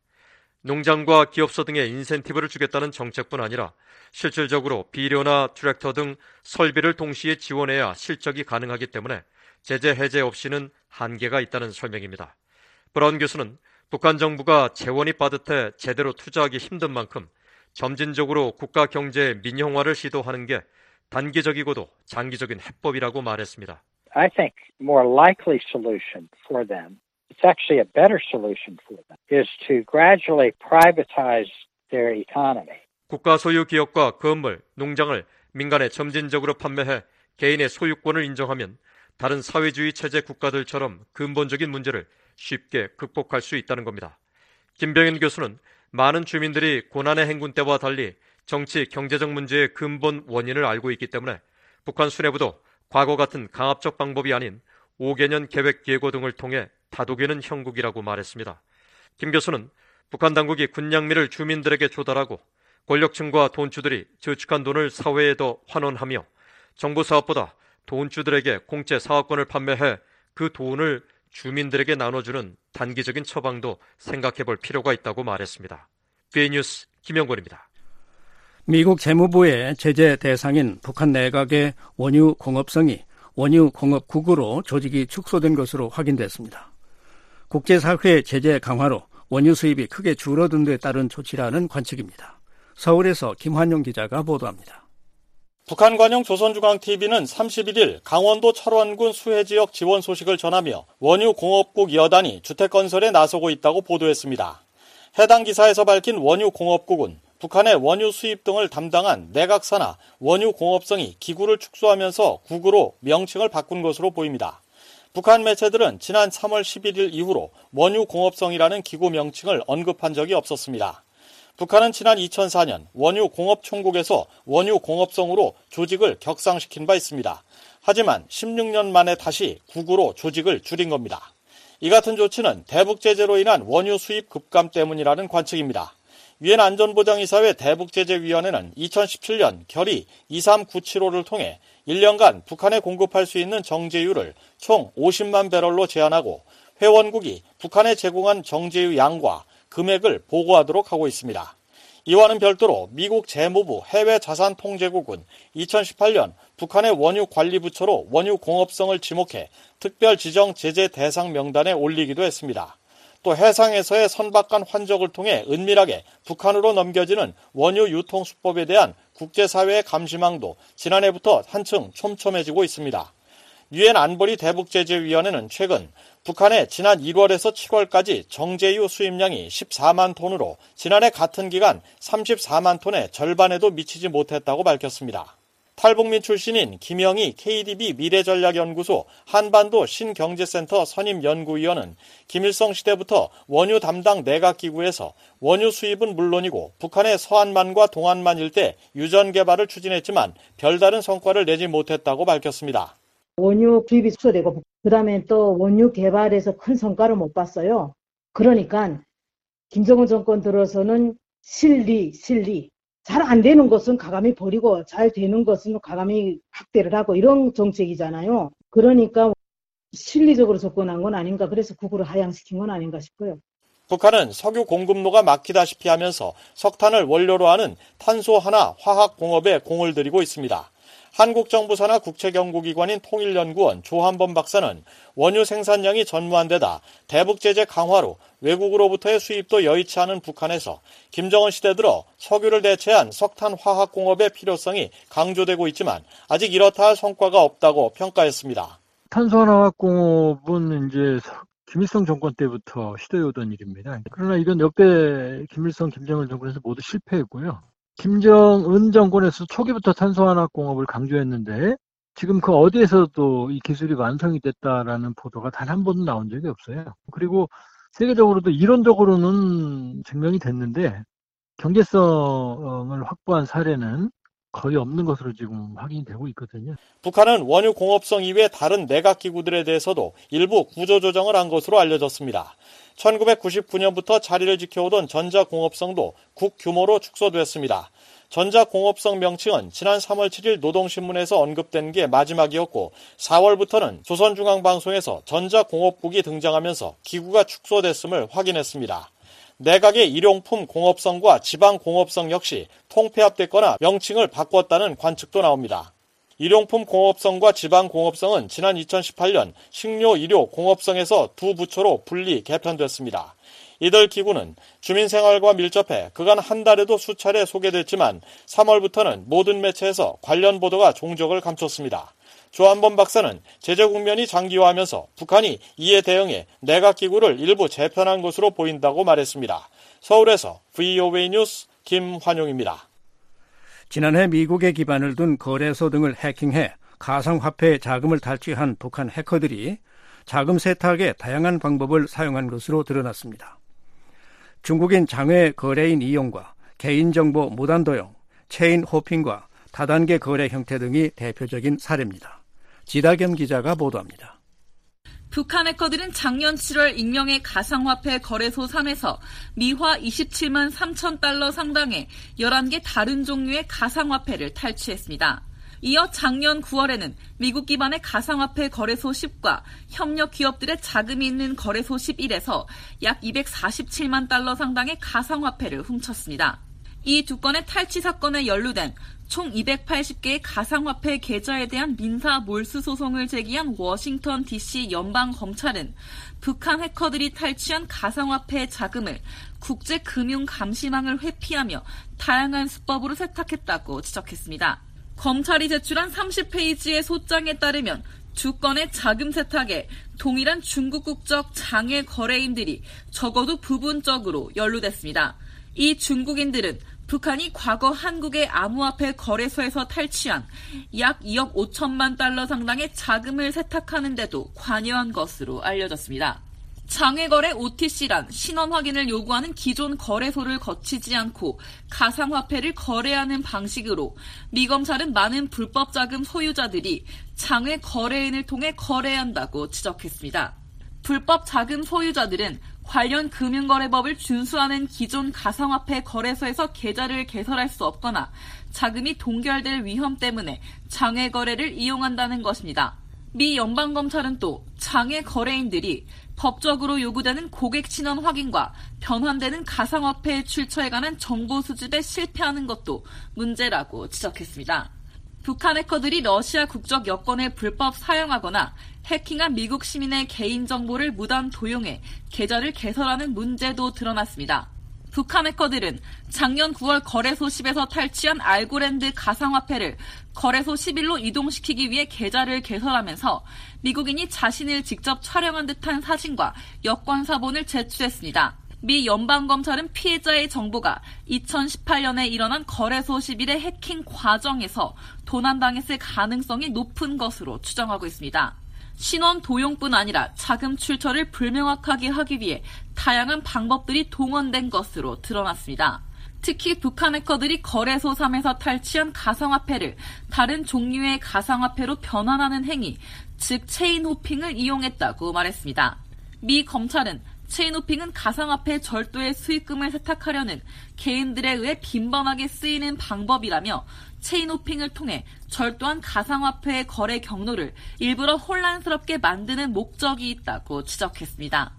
Speaker 14: 농장과 기업소 등의 인센티브를 주겠다는 정책뿐 아니라 실질적으로 비료나 트랙터 등 설비를 동시에 지원해야 실적이 가능하기 때문에 제재 해제 없이는 한계가 있다는 설명입니다. 브라운 교수는 북한 정부가 재원이 빠듯해 제대로 투자하기 힘든 만큼 점진적으로 국가 경제의 민영화를 시도하는 게 단기적이고도 장기적인 해법이라고 말했습니다.
Speaker 16: I think more likely solution for them, it's actually a better solution for them, is to gradually privatize their economy.
Speaker 14: 국가 소유 기업과 건물, 농장을 민간에 점진적으로 판매해 개인의 소유권을 인정하면 다른 사회주의 체제 국가들처럼 근본적인 문제를 쉽게 극복할 수 있다는 겁니다. 김병현 교수는 많은 주민들이 고난의 행군 때와 달리 정치, 경제적 문제의 근본 원인을 알고 있기 때문에 북한 수뇌부도 과거 같은 강압적 방법이 아닌 5개년 계획 예고 등을 통해 다독이는 형국이라고 말했습니다. 김 교수는 북한 당국이 군량미를 주민들에게 조달하고 권력층과 돈주들이 저축한 돈을 사회에 더 환원하며 정부 사업보다 돈주들에게 공짜 사업권을 판매해 그 돈을 주민들에게 나눠주는 단기적인 처방도 생각해 볼 필요가 있다고 말했습니다. BA 뉴스 김영권입니다.
Speaker 3: 미국 재무부의 제재 대상인 북한 내각의 원유 공업성이 원유 공업국으로 조직이 축소된 것으로 확인됐습니다. 국제사회의 제재 강화로 원유 수입이 크게 줄어든 데 따른 조치라는 관측입니다. 서울에서 김환용 기자가 보도합니다.
Speaker 18: 북한 관영 조선중앙TV는 31일 강원도 철원군 수해지역 지원 소식을 전하며 원유 공업국 여단이 주택건설에 나서고 있다고 보도했습니다. 해당 기사에서 밝힌 원유 공업국은 북한의 원유 수입 등을 담당한 내각 산하 원유 공업성이 기구를 축소하면서 국으로 명칭을 바꾼 것으로 보입니다. 북한 매체들은 지난 3월 11일 이후로 원유 공업성이라는 기구 명칭을 언급한 적이 없었습니다. 북한은 지난 2004년 원유 공업총국에서 원유 공업성으로 조직을 격상시킨 바 있습니다. 하지만 16년 만에 다시 국으로 조직을 줄인 겁니다. 이 같은 조치는 대북 제재로 인한 원유 수입 급감 때문이라는 관측입니다. 유엔 안전보장이사회 대북제재위원회는 2017년 결의 23975를 통해 1년간 북한에 공급할 수 있는 정제유를 총 50만 배럴로 제한하고 회원국이 북한에 제공한 정제유 양과 금액을 보고하도록 하고 있습니다. 이와는 별도로 미국 재무부 해외자산통제국은 2018년 북한의 원유관리부처로 원유 공업성을 지목해 특별 지정 제재 대상 명단에 올리기도 했습니다. 또 해상에서의 선박간 환적을 통해 은밀하게 북한으로 넘겨지는 원유 유통 수법에 대한 국제사회의 감시망도 지난해부터 한층 촘촘해지고 있습니다. 유엔 안보리 대북제재위원회는 최근 북한의 지난 1월에서 7월까지 정제유 수입량이 14만 톤으로 지난해 같은 기간 34만 톤의 절반에도 미치지 못했다고 밝혔습니다. 탈북민 출신인 김영희 KDB 미래전략연구소 한반도 신경제센터 선임연구위원은 김일성 시대부터 원유 담당 내각기구에서 원유 수입은 물론이고 북한의 서한만과 동한만 일대 유전 개발을 추진했지만 별다른 성과를 내지 못했다고 밝혔습니다.
Speaker 19: 원유 수입이 축소되고 그다음에 또 원유 개발에서 큰 성과를 못 봤어요. 그러니까 김정은 정권 들어서는 실리 잘 안 되는 것은 가감히 버리고 잘 되는 것은 가감히 확대를 하고 이런 정책이잖아요. 그러니까 실리적으로 접근한 건 아닌가. 그래서 국으로 하향시킨 건 아닌가 싶어요.
Speaker 18: 북한은 석유 공급로가 막히다시피 하면서 석탄을 원료로 하는 탄소 하나 화학 공업에 공을 들이고 있습니다. 한국 정부 산하 국책연구기관인 통일연구원 조한범 박사는 원유 생산량이 전무한 데다 대북 제재 강화로 외국으로부터의 수입도 여의치 않은 북한에서 김정은 시대 들어 석유를 대체한 석탄 화학공업의 필요성이 강조되고 있지만 아직 이렇다 할 성과가 없다고 평가했습니다.
Speaker 20: 탄소화학공업은 이제 김일성 정권 때부터 시도해오던 일입니다. 그러나 이건 역대 김일성, 김정일 정권에서 모두 실패했고요. 김정은 정권에서 초기부터 탄소화학공업을 강조했는데 지금 그 어디에서도 이 기술이 완성이 됐다라는 보도가 단 한 번도 나온 적이 없어요. 그리고 세계적으로도 이론적으로는 증명이 됐는데 경제성을 확보한 사례는 거의 없는 것으로 지금 확인이 되고 있거든요.
Speaker 18: 북한은 원유 공업성 이외 다른 내각기구들에 대해서도 일부 구조조정을 한 것으로 알려졌습니다. 1999년부터 자리를 지켜오던 전자공업성도 국규모로 축소됐습니다. 전자공업성 명칭은 지난 3월 7일 노동신문에서 언급된 게 마지막이었고 4월부터는 조선중앙방송에서 전자공업국이 등장하면서 기구가 축소됐음을 확인했습니다. 내각의 일용품 공업성과 지방공업성 역시 통폐합됐거나 명칭을 바꿨다는 관측도 나옵니다. 일용품 공업성과 지방공업성은 지난 2018년 식료, 의료, 공업성에서 두 부처로 분리 개편됐습니다. 이들 기구는 주민생활과 밀접해 그간 한 달에도 수차례 소개됐지만 3월부터는 모든 매체에서 관련 보도가 종적을 감췄습니다. 조한범 박사는 제재 국면이 장기화하면서 북한이 이에 대응해 내각기구를 일부 재편한 것으로 보인다고 말했습니다. 서울에서 VOA 뉴스 김환용입니다.
Speaker 3: 지난해 미국에 기반을 둔 거래소 등을 해킹해 가상화폐 자금을 탈취한 북한 해커들이 자금 세탁에 다양한 방법을 사용한 것으로 드러났습니다. 중국인 장외 거래인 이용과 개인정보 무단 도용, 체인 호핑과 다단계 거래 형태 등이 대표적인 사례입니다. 지다겸 기자가 보도합니다.
Speaker 21: 북한 해커들은 작년 7월 익명의 가상화폐 거래소 3에서 미화 27만 3천 달러 상당의 11개 다른 종류의 가상화폐를 탈취했습니다. 이어 작년 9월에는 미국 기반의 가상화폐 거래소 10과 협력 기업들의 자금이 있는 거래소 11에서 약 247만 달러 상당의 가상화폐를 훔쳤습니다. 이 두 건의 탈취 사건에 연루된 총 280개의 가상화폐 계좌에 대한 민사 몰수 소송을 제기한 워싱턴 DC 연방검찰은 북한 해커들이 탈취한 가상화폐 자금을 국제금융감시망을 회피하며 다양한 수법으로 세탁했다고 지적했습니다. 검찰이 제출한 30페이지의 소장에 따르면 두 건의 자금 세탁에 동일한 중국 국적 장외 거래인들이 적어도 부분적으로 연루됐습니다. 이 중국인들은 북한이 과거 한국의 암호화폐 거래소에서 탈취한 약 2억 5천만 달러 상당의 자금을 세탁하는 데도 관여한 것으로 알려졌습니다. 장외거래 OTC란 신원 확인을 요구하는 기존 거래소를 거치지 않고 가상화폐를 거래하는 방식으로 미 검찰은 많은 불법 자금 소유자들이 장외 거래인을 통해 거래한다고 지적했습니다. 불법 자금 소유자들은 관련 금융거래법을 준수하는 기존 가상화폐 거래소에서 계좌를 개설할 수 없거나 자금이 동결될 위험 때문에 장외 거래를 이용한다는 것입니다. 미 연방검찰은 또 장외 거래인들이 법적으로 요구되는 고객 신원 확인과 변환되는 가상화폐 출처에 관한 정보 수집에 실패하는 것도 문제라고 지적했습니다. 북한 해커들이 러시아 국적 여권을 불법 사용하거나 해킹한 미국 시민의 개인정보를 무단 도용해 계좌를 개설하는 문제도 드러났습니다. 북한 해커들은 작년 9월 거래소 10에서 탈취한 알고랜드 가상화폐를 거래소 11로 이동시키기 위해 계좌를 개설하면서 미국인이 자신을 직접 촬영한 듯한 사진과 여권 사본을 제출했습니다. 미 연방검찰은 피해자의 정보가 2018년에 일어난 거래소 11의 해킹 과정에서 도난당했을 가능성이 높은 것으로 추정하고 있습니다. 신원 도용뿐 아니라 자금 출처를 불명확하게 하기 위해 다양한 방법들이 동원된 것으로 드러났습니다. 특히 북한 해커들이 거래소 3에서 탈취한 가상화폐를 다른 종류의 가상화폐로 변환하는 행위, 즉 체인호핑을 이용했다고 말했습니다. 미 검찰은 체인호핑은 가상화폐 절도의 수익금을 세탁하려는 개인들에 의해 빈번하게 쓰이는 방법이라며 체인호핑을 통해 절도한 가상화폐의 거래 경로를 일부러 혼란스럽게 만드는 목적이 있다고 지적했습니다.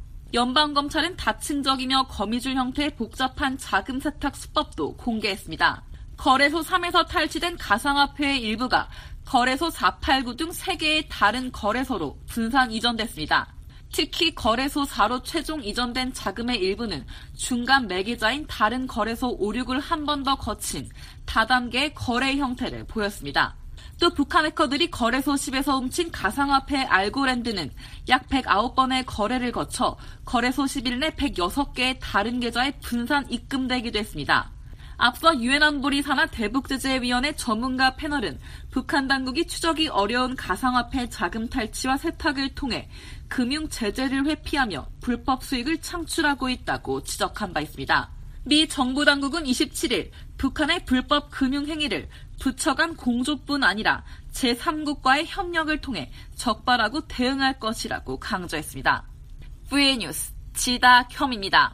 Speaker 21: 연방검찰은 다층적이며 거미줄 형태의 복잡한 자금 세탁 수법도 공개했습니다. 거래소 3에서 탈취된 가상화폐의 일부가 거래소 489 등 3개의 다른 거래소로 분산 이전됐습니다. 특히 거래소 4로 최종 이전된 자금의 일부는 중간 매개자인 다른 거래소 5, 6을 한 번 더 거친 다단계의 거래 형태를 보였습니다. 또 북한 해커들이 거래소 10에서 훔친 가상화폐 알고랜드는 약 109번의 거래를 거쳐 거래소 11 내 106개의 다른 계좌에 분산 입금되기도 했습니다. 앞서 유엔 안보리 산하 대북제재위원회 전문가 패널은 북한 당국이 추적이 어려운 가상화폐 자금 탈취와 세탁을 통해 금융 제재를 회피하며 불법 수익을 창출하고 있다고 지적한 바 있습니다. 미 정부 당국은 27일 북한의 불법 금융 행위를 부처 간 공조뿐 아니라 제3국과의 협력을 통해 적발하고 대응할 것이라고 강조했습니다. VA 뉴스 지다혐입니다.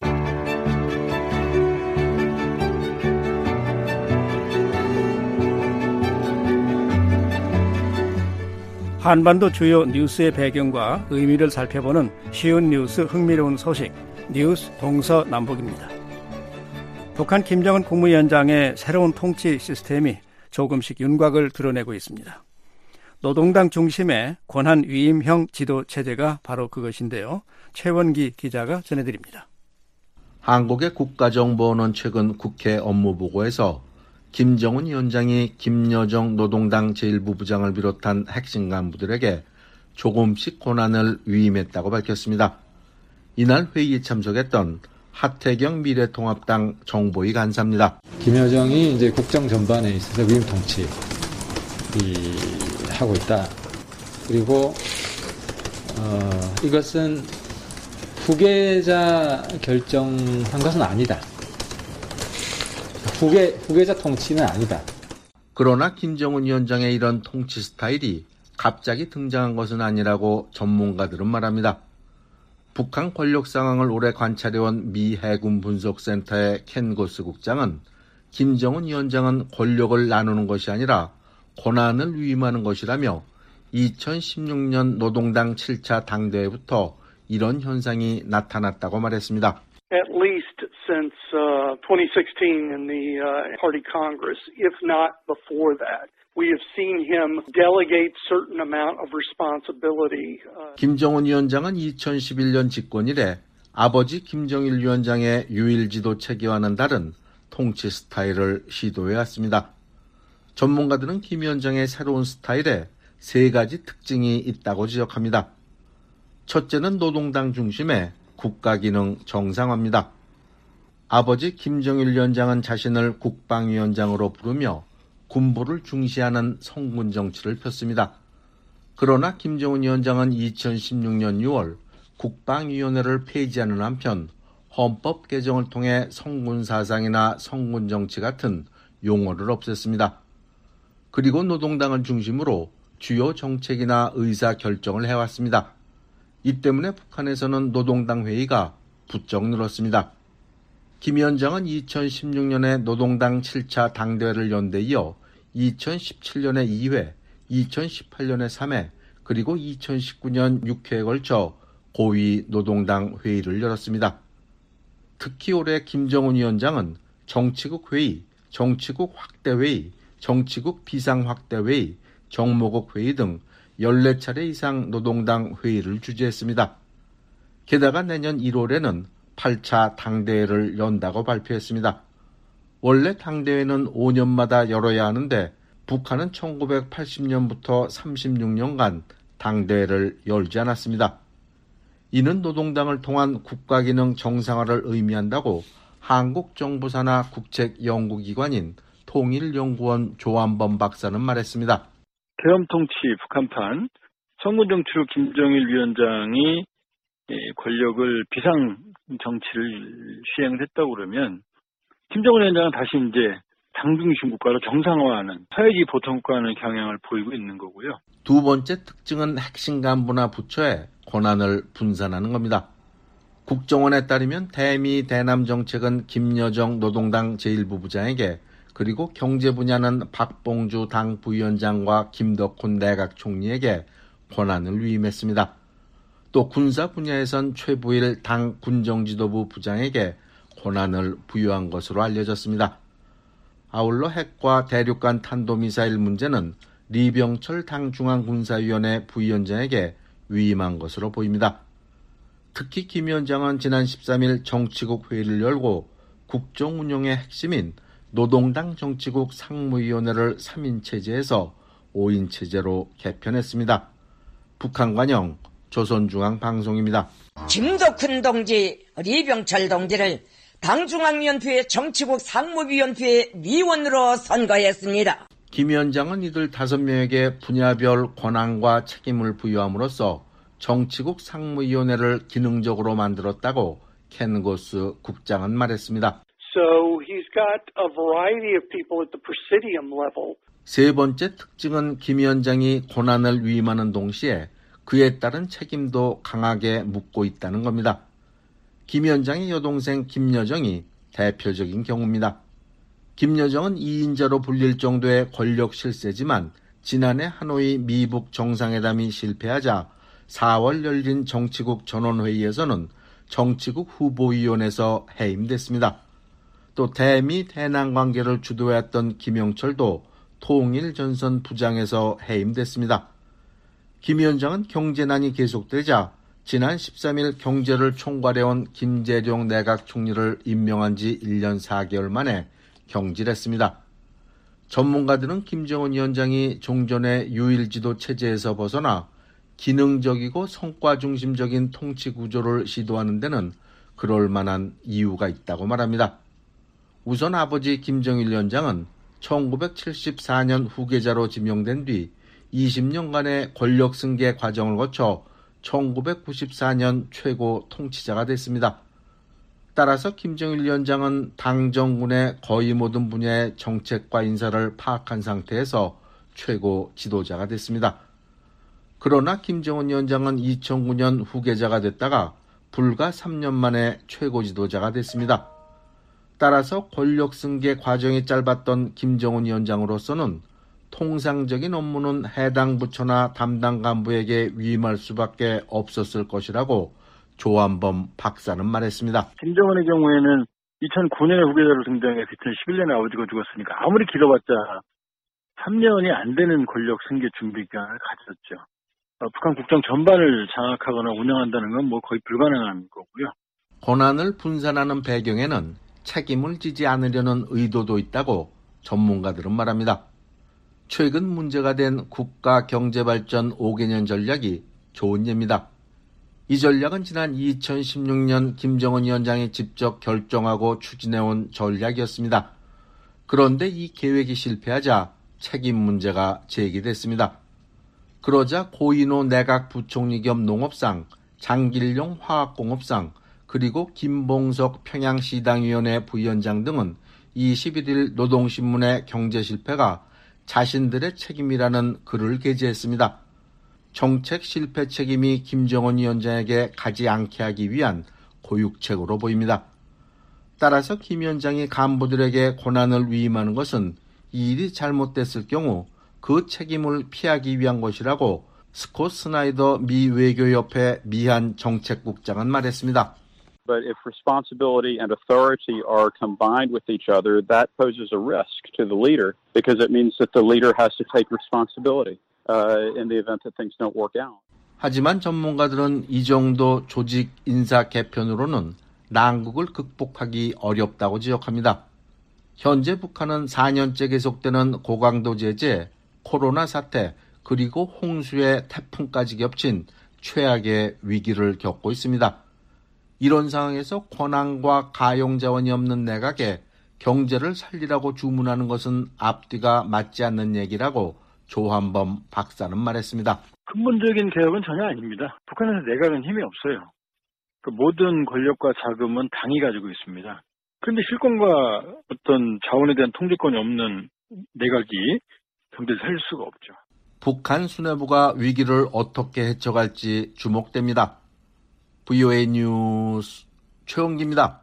Speaker 3: 한반도 주요 뉴스의 배경과 의미를 살펴보는 쉬운 뉴스 흥미로운 소식, 뉴스 동서남북입니다. 북한 김정은 국무위원장의 새로운 통치 시스템이 조금씩 윤곽을 드러내고 있습니다. 노동당 중심의 권한 위임형 지도 체제가 바로 그것인데요. 최원기 기자가 전해드립니다.
Speaker 1: 한국의 국가정보원은 최근 국회 업무보고에서 김정은 위원장이 김여정 노동당 제1부부장을 비롯한 핵심 간부들에게 조금씩 권한을 위임했다고 밝혔습니다. 이날 회의에 참석했던 하태경 미래통합당 정보위 간사입니다.
Speaker 22: 김여정이 이제 국정 전반에 있어서 위임 통치 하고 있다. 그리고 이것은 후계자 결정한 것은 아니다. 후계자 통치는 아니다.
Speaker 1: 그러나 김정은 위원장의 이런 통치 스타일이 갑자기 등장한 것은 아니라고 전문가들은 말합니다. 북한 권력 상황을 오래 관찰해온 미 해군 분석센터의 켄 고스 국장은 김정은 위원장은 권력을 나누는 것이 아니라 권한을 위임하는 것이라며 2016년 노동당 7차 당대회부터 이런 현상이 나타났다고 말했습니다.
Speaker 23: At least since 2016 in the Party Congress, if not before that, we have seen him delegate certain amount of responsibility.
Speaker 1: 김정은 위원장은 2011년 집권 이래 아버지 김정일 위원장의 유일지도 체계와는 다른 통치 스타일을 시도해왔습니다. 전문가들은 김 위원장의 새로운 스타일에 세 가지 특징이 있다고 지적합니다. 첫째는 노동당 중심의 국가기능 정상화입니다. 아버지 김정일 위원장은 자신을 국방위원장으로 부르며 군부를 중시하는 성군 정치를 폈습니다. 그러나 김정은 위원장은 2016년 6월 국방위원회를 폐지하는 한편 헌법 개정을 통해 성군 사상이나 성군 정치 같은 용어를 없앴습니다. 그리고 노동당을 중심으로 주요 정책이나 의사 결정을 해왔습니다. 이 때문에 북한에서는 노동당 회의가 부쩍 늘었습니다. 김 위원장은 2016년에 노동당 7차 당대회를 연대 이어 2017년에 2회, 2018년에 3회, 그리고 2019년 6회에 걸쳐 고위 노동당 회의를 열었습니다. 특히 올해 김정은 위원장은 정치국 회의, 정치국 확대회의, 정치국 비상확대회의, 정모국 회의 등 14차례 이상 노동당 회의를 주재했습니다. 게다가 내년 1월에는 8차 당대회를 연다고 발표했습니다. 원래 당대회는 5년마다 열어야 하는데 북한은 1980년부터 36년간 당대회를 열지 않았습니다. 이는 노동당을 통한 국가기능 정상화를 의미한다고 한국정부산하 국책연구기관인 통일연구원 조한범 박사는 말했습니다.
Speaker 20: 계엄통치 북한판 성군정치로 김정일 위원장이 권력을 비상정치를 시행을 했다고 그러면 김정은 위원장은 다시 이제 당중심 국가로 정상화하는 사회주의 보통국가는 경향을 보이고 있는 거고요.
Speaker 1: 두 번째 특징은 핵심 간부나 부처에 권한을 분산하는 겁니다. 국정원에 따르면 대미 대남 정책은 김여정 노동당 제1부부장에게, 그리고 경제 분야는 박봉주 당 부위원장과 김덕훈 내각 총리에게 권한을 위임했습니다. 또 군사 분야에선 최부일 당 군정지도부 부장에게 권한을 부여한 것으로 알려졌습니다. 아울러 핵과 대륙간 탄도미사일 문제는 리병철 당 중앙군사위원회 부위원장에게 위임한 것으로 보입니다. 특히 김 위원장은 지난 13일 정치국 회의를 열고 국정 운영의 핵심인 노동당 정치국 상무위원회를 3인 체제에서 5인 체제로 개편했습니다. 북한관영 조선중앙방송입니다.
Speaker 2: 김덕훈 동지, 리병철 동지를 당중앙위원회 정치국 상무위원회 위원으로 선거했습니다.
Speaker 1: 김 위원장은 이들 5명에게 분야별 권한과 책임을 부여함으로써 정치국 상무위원회를 기능적으로 만들었다고 켄 고스 국장은 말했습니다.
Speaker 23: So he's got a variety of people at the presidium level.
Speaker 1: 세 번째 특징은 김 위원장이 권한을 위임하는 동시에 그에 따른 책임도 강하게 묻고 있다는 겁니다. 김 위원장의 여동생 김여정이 대표적인 경우입니다. 김여정은 2인자로 불릴 정도의 권력 실세지만 지난해 하노이 미북 정상회담이 실패하자 4월 열린 정치국 전원회의에서는 정치국 후보위원회에서 해임됐습니다. 또 대미 대남 관계를 주도했던 김영철도 통일전선 부장에서 해임됐습니다. 김 위원장은 경제난이 계속되자 지난 13일 경제를 총괄해온 김재룡 내각 총리를 임명한 지 1년 4개월 만에 경질했습니다. 전문가들은 김정은 위원장이 종전의 유일지도 체제에서 벗어나 기능적이고 성과 중심적인 통치 구조를 시도하는 데는 그럴 만한 이유가 있다고 말합니다. 우선 아버지 김정일 위원장은 1974년 후계자로 지명된 뒤 20년간의 권력 승계 과정을 거쳐 1994년 최고 통치자가 됐습니다. 따라서 김정일 위원장은 당 정군의 거의 모든 분야의 정책과 인사를 파악한 상태에서 최고 지도자가 됐습니다. 그러나 김정은 위원장은 2009년 후계자가 됐다가 불과 3년 만에 최고 지도자가 됐습니다. 따라서 권력 승계 과정이 짧았던 김정은 위원장으로서는 통상적인 업무는 해당 부처나 담당 간부에게 위임할 수밖에 없었을 것이라고 조한범 박사는 말했습니다.
Speaker 20: 김정은의 경우에는 2009년에 후계자로 등장해 2011년에 아버지가 죽었으니까 아무리 길어봤자 3년이 안 되는 권력 승계 준비 기간을 가졌죠. 북한 국정 전반을 장악하거나 운영한다는 건 거의 불가능한 거고요.
Speaker 1: 권한을 분산하는 배경에는 책임을 지지 않으려는 의도도 있다고 전문가들은 말합니다. 최근 문제가 된 국가경제발전 5개년 전략이 좋은 예입니다. 이 전략은 지난 2016년 김정은 위원장이 직접 결정하고 추진해온 전략이었습니다. 그런데 이 계획이 실패하자 책임 문제가 제기됐습니다. 그러자 고인호 내각 부총리 겸 농업상, 장길용 화학공업상, 그리고 김봉석 평양시당위원회 부위원장 등은 21일 노동신문의 경제 실패가 자신들의 책임이라는 글을 게재했습니다. 정책 실패 책임이 김정은 위원장에게 가지 않게 하기 위한 고육책으로 보입니다. 따라서 김 위원장이 간부들에게 권한을 위임하는 것은 이 일이 잘못됐을 경우 그 책임을 피하기 위한 것이라고 스콧 스나이더 미 외교협회 미한 정책국장은 말했습니다.
Speaker 5: But if responsibility and authority are combined with each other, that poses a risk to the leader because it means that the leader has to take responsibility in the event that things don't work out.
Speaker 1: 하지만 전문가들은 이 정도 조직 인사 개편으로는 난국을 극복하기 어렵다고 지적합니다. 현재 북한은 4년째 계속되는 고강도 제재, 코로나 사태, 그리고 홍수의 태풍까지 겹친 최악의 위기를 겪고 있습니다. 이런 상황에서 권한과 가용 자원이 없는 내각에 경제를 살리라고 주문하는 것은 앞뒤가 맞지 않는 얘기라고 조한범 박사는 말했습니다.
Speaker 20: 근본적인 개혁은 전혀 아닙니다. 북한에서 내각은 힘이 없어요. 모든 권력과 자금은 당이 가지고 있습니다. 그런데 실권과 어떤 자원에 대한 통제권이 없는 내각이 경제를 살릴 수가 없죠.
Speaker 1: 북한 수뇌부가 위기를 어떻게 헤쳐갈지 주목됩니다. VOA 뉴스 최홍기입니다.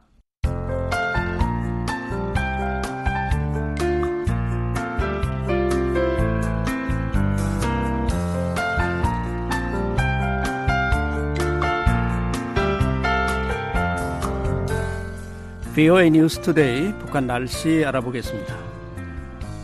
Speaker 3: VOA 뉴스 투데이 북한 날씨 알아보겠습니다.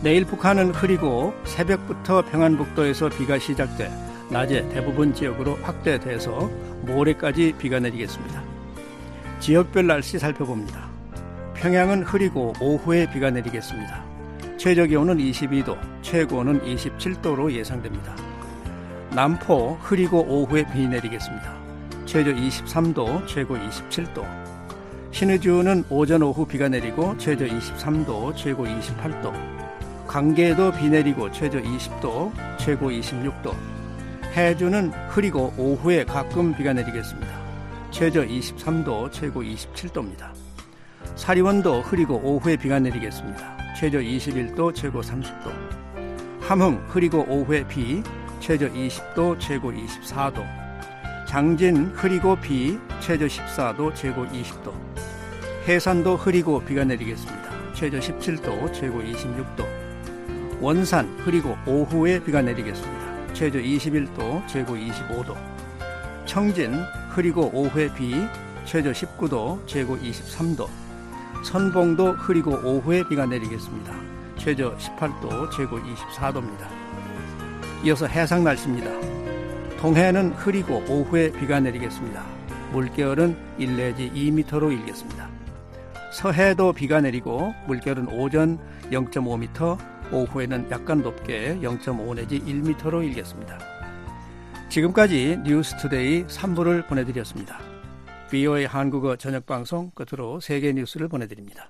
Speaker 3: 내일 북한은 흐리고 새벽부터 평안북도에서 비가 시작돼 낮에 대부분 지역으로 확대돼서 모레까지 비가 내리겠습니다. 지역별 날씨 살펴봅니다. 평양은 흐리고 오후에 비가 내리겠습니다. 최저기온은 22도, 최고온은 27도로 예상됩니다. 남포 흐리고 오후에 비 내리겠습니다. 최저 23도, 최고 27도. 신의주는 오전 오후 비가 내리고 최저 23도, 최고 28도. 광계도 비 내리고 최저 20도, 최고 26도. 해주는 흐리고 오후에 가끔 비가 내리겠습니다. 최저 23도, 최고 27도입니다. 사리원도 흐리고 오후에 비가 내리겠습니다. 최저 21도, 최고 30도. 함흥 흐리고 오후에 비, 최저 20도, 최고 24도. 장진 흐리고 비, 최저 14도, 최고 20도. 해산도 흐리고 비가 내리겠습니다. 최저 17도, 최고 26도. 원산 흐리고 오후에 비가 내리겠습니다. 최저 21도, 최고 25도. 청진 흐리고 오후에 비, 최저 19도, 최고 23도. 선봉도 흐리고 오후에 비가 내리겠습니다. 최저 18도, 최고 24도입니다. 이어서 해상 날씨입니다. 동해는 흐리고 오후에 비가 내리겠습니다. 물결은 1 내지 2m로 일겠습니다. 서해도 비가 내리고 물결은 오전 0.5m, 오후에는 약간 높게 0.5 내지 1m로 일겠습니다. 지금까지 뉴스투데이 3부를 보내드렸습니다. VOA 한국어 저녁방송 끝으로 세계 뉴스를 보내드립니다.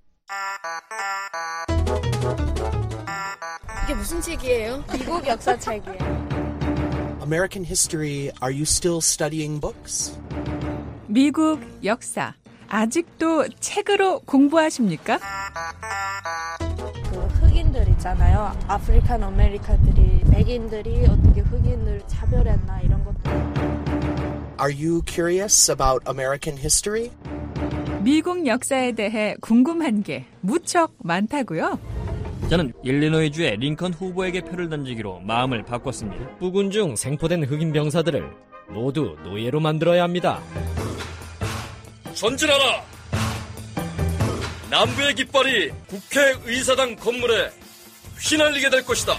Speaker 6: 이게 무슨 책이에요? 미국 역사 책이에요.
Speaker 7: American history, are you still studying books?
Speaker 8: 미국 역사, 아직도 책으로 공부하십니까?
Speaker 6: 그 흑인들 있잖아요. 아프리칸 아메리카들이, 백인들이 어떻게 흑인을 차별했나 이런 것들.
Speaker 7: Are you curious about American history?
Speaker 8: 미국 역사에 대해 궁금한 게 무척 많다고요?
Speaker 24: 저는 일리노이주의 링컨 후보에게 표를 던지기로 마음을 바꿨습니다. 북군 중 생포된 흑인 병사들을 모두 노예로 만들어야 합니다.
Speaker 25: 전진하라! 남부의 깃발이 국회의사당 건물에 휘날리게 될 것이다.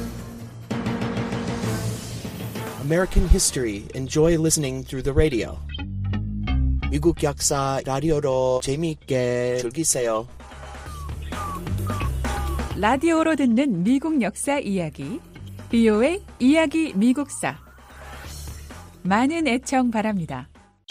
Speaker 7: American history, enjoy listening through the radio. 미국 역사 라디오로 재미있게 즐기세요.
Speaker 8: 라디오로 듣는 미국 역사 이야기, VOA 이야기 미국사. 많은 애청 바랍니다.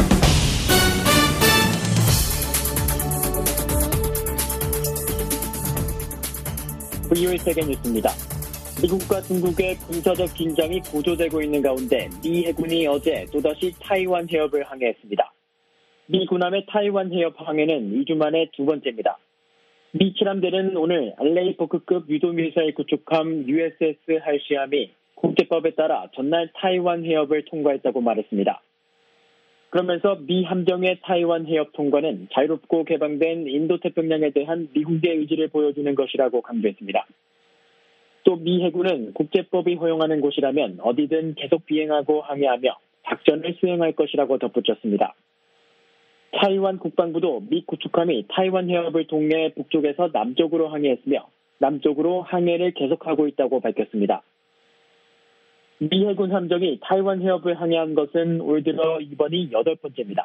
Speaker 26: VOA 세계 뉴스입니다. 미국과 중국의 군사적 긴장이 고조되고 있는 가운데 미 해군이 어제 또다시 타이완 해협을 항해했습니다. 미 군함의 타이완 해협 항해는 2주 만에 두 번째입니다. 미 칠함대는 오늘 알레이포크급 유도미사일 구축함 USS 할시함이 국제법에 따라 전날 타이완 해협을 통과했다고 말했습니다. 그러면서 미 함정의 타이완 해협 통과는 자유롭고 개방된 인도태평양에 대한 미국의 의지를 보여주는 것이라고 강조했습니다. 또 미 해군은 국제법이 허용하는 곳이라면 어디든 계속 비행하고 항해하며 작전을 수행할 것이라고 덧붙였습니다. 타이완 국방부도 미 구축함이 타이완 해협을 통해 북쪽에서 남쪽으로 항해했으며 남쪽으로 항해를 계속하고 있다고 밝혔습니다. 미 해군 함정이 타이완 해협을 항해한 것은 올 들어 이번이 8번째입니다.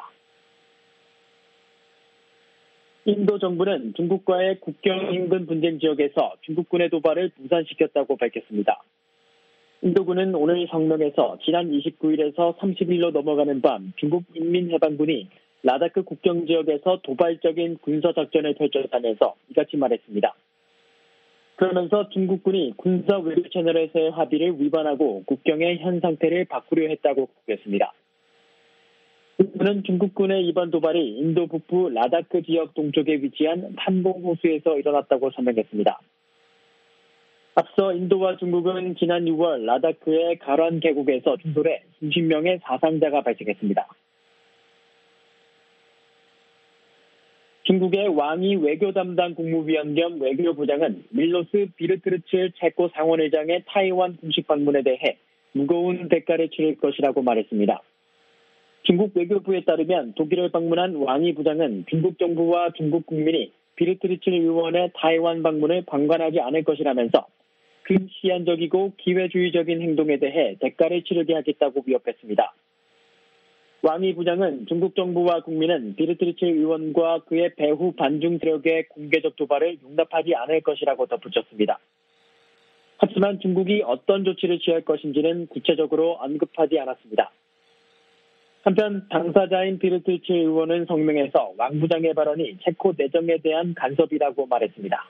Speaker 26: 인도 정부는 중국과의 국경 인근 분쟁 지역에서 중국군의 도발을 무산시켰다고 밝혔습니다. 인도군은 오늘 성명에서 지난 29일에서 30일로 넘어가는 밤 중국 인민해방군이 라다크 국경 지역에서 도발적인 군사작전을 펼쳤다면서 이같이 말했습니다. 그러면서 중국군이 군사 외교 채널에서의 합의를 위반하고 국경의 현 상태를 바꾸려 했다고 공개했습니다. 인도는 중국군의 이번 도발이 인도 북부 라다크 지역 동쪽에 위치한 판봉 호수에서 일어났다고 설명했습니다. 앞서 인도와 중국은 지난 6월 라다크의 가란 계곡에서 충돌해 수십 명의 사상자가 발생했습니다. 중국의 왕이 외교 담당 국무위원 겸 외교부장은 밀로스 비르트르츠 체코 상원의장의 타이완 공식 방문에 대해 무거운 대가를 치를 것이라고 말했습니다. 중국 외교부에 따르면 독일을 방문한 왕이 부장은 중국 정부와 중국 국민이 비르트리츠 의원의 타이완 방문을 방관하지 않을 것이라면서 근시안적이고 기회주의적인 행동에 대해 대가를 치르게 하겠다고 위협했습니다. 왕이 부장은 중국 정부와 국민은 비르트리츠 의원과 그의 배후 반중 세력의 공개적 도발을 용납하지 않을 것이라고 덧붙였습니다. 하지만 중국이 어떤 조치를 취할 것인지는 구체적으로 언급하지 않았습니다. 한편 당사자인 비르트리츠 의원은 성명에서 왕 부장의 발언이 체코 내정에 대한 간섭이라고 말했습니다.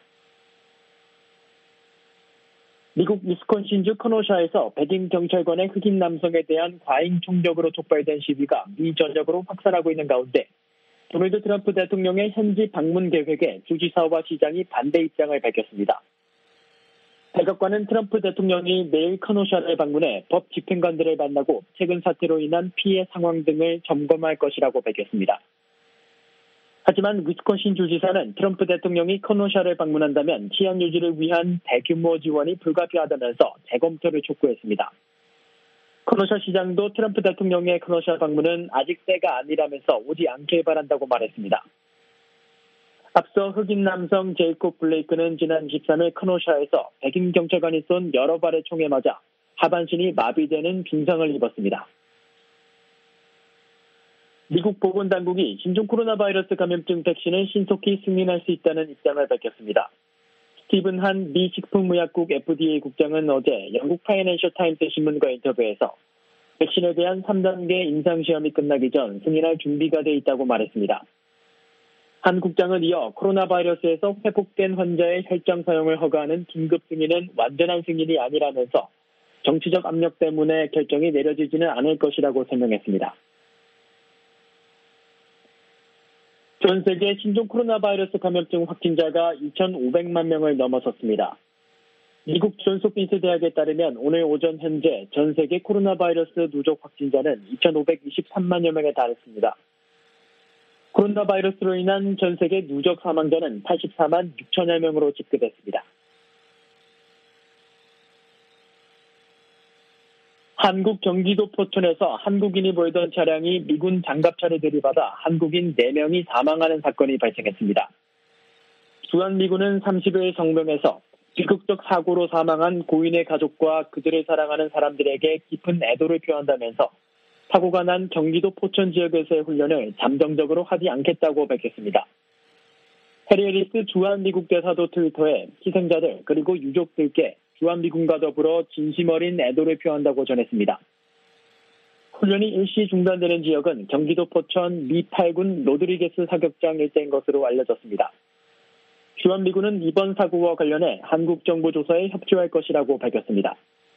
Speaker 26: 미국 위스콘신주 커노샤에서 백인 경찰관의 흑인 남성에 대한 과잉 총격으로 촉발된 시위가 미 전역으로 확산하고 있는 가운데 도널드 트럼프 대통령의 현지 방문 계획에 주지사와 시장이 반대 입장을 밝혔습니다. 백악관은 트럼프 대통령이 내일 커노샤를 방문해 법 집행관들을 만나고 최근 사태로 인한 피해 상황 등을 점검할 것이라고 밝혔습니다. 하지만 위스콘신 주지사는 트럼프 대통령이 커노샤를 방문한다면 치안 유지를 위한 대규모 지원이 불가피하다면서 재검토를 촉구했습니다. 커노샤 시장도 트럼프 대통령의 커노샤 방문은 아직 때가 아니라면서 오지 않길 바란다고 말했습니다. 앞서 흑인 남성 제이콥 블레이크는 지난 13일 커노샤에서 백인 경찰관이 쏜 여러 발의 총에 맞아 하반신이 마비되는 중상을 입었습니다. 미국 보건당국이 신종 코로나 바이러스 감염증 백신을 신속히 승인할 수 있다는 입장을 밝혔습니다. 스티븐 한 미 식품의약국 FDA 국장은 어제 영국 파이낸셜 타임스 신문과 인터뷰에서 백신에 대한 3단계 임상시험이 끝나기 전 승인할 준비가 돼 있다고 말했습니다. 한 국장은 이어 코로나 바이러스에서 회복된 환자의 혈장 사용을 허가하는 긴급 승인은 완전한 승인이 아니라면서 정치적 압력 때문에 결정이 내려지지는 않을 것이라고 설명했습니다. 전 세계 신종 코로나 바이러스 감염증 확진자가 2,500만 명을 넘어섰습니다. 미국 존스홉킨스 대학에 따르면 오늘 오전 현재 전 세계 코로나 바이러스 누적 확진자는 2,523만여 명에 달했습니다. 코로나 바이러스로 인한 전 세계 누적 사망자는 84만 6천여 명으로 집계됐습니다. 한국 경기도 포천에서 한국인이 몰던 차량이 미군 장갑차를 들이받아 한국인 4명이 사망하는 사건이 발생했습니다. 주한미군은 30일 성명에서 비극적 사고로 사망한 고인의 가족과 그들을 사랑하는 사람들에게 깊은 애도를 표한다면서 사고가 난 경기도 포천 지역에서의 훈련을 잠정적으로 하지 않겠다고 밝혔습니다. 해리 해리스 주한미국 대사도 트위터에 희생자들 그리고 유족들께 주한미군과 더불어 진심 어린 애도를 표한다고 전했습니다. 훈련이 일시 중단되는 지역은 경기도 포천 미 8군 로드리게스 사격장 일대인 것으로 알려졌습니다. 주한미군은 이번 사고와 관련해 한국 정부 조사에 협조할 것이라고 밝혔습니다.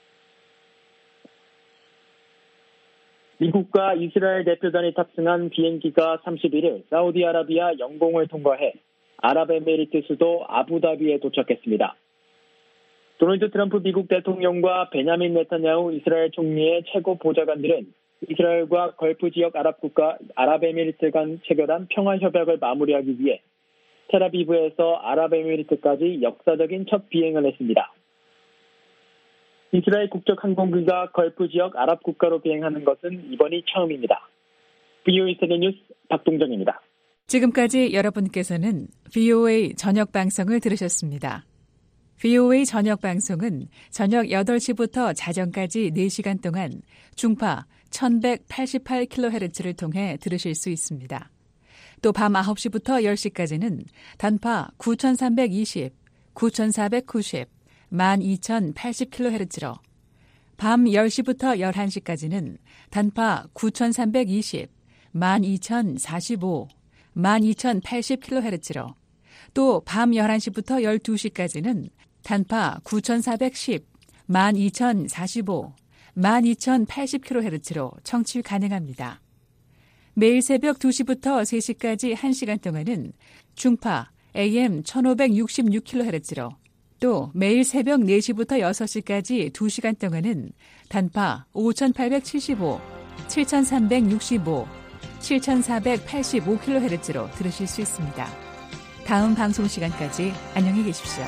Speaker 26: 미국과 이스라엘 대표단이 탑승한 비행기가 31일 사우디아라비아 영공을 통과해 아랍에미리트 수도 아부다비에 도착했습니다. 도널드 트럼프 미국 대통령과 베냐민 네타냐후 이스라엘 총리의 최고 보좌관들은 이스라엘과 걸프 지역 아랍국가 아랍에미리트 간 체결한 평화협약을 마무리하기 위해 텔아비브에서 아랍에미리트까지 역사적인 첫 비행을 했습니다. 이스라엘 국적 항공기가 걸프 지역 아랍 국가로 비행하는 것은 이번이 처음입니다. VOA 세계뉴스 박동정입니다.
Speaker 8: 지금까지 여러분께서는 VOA 저녁 방송을 들으셨습니다. VOA 저녁 방송은 저녁 8시부터 자정까지 4시간 동안 중파 1188kHz를 통해 들으실 수 있습니다. 또 밤 9시부터 10시까지는 단파 9320, 9490, 12080kHz로 밤 10시부터 11시까지는 단파 9320, 12045, 12080kHz로 또 밤 11시부터 12시까지는 단파 9410, 12045, 12080kHz로 청취 가능합니다. 매일 새벽 2시부터 3시까지 1시간 동안은 중파 AM 1566kHz로 또 매일 새벽 4시부터 6시까지 2시간 동안은 단파 5875, 7365, 7485kHz로 들으실 수 있습니다. 다음 방송 시간까지 안녕히 계십시오.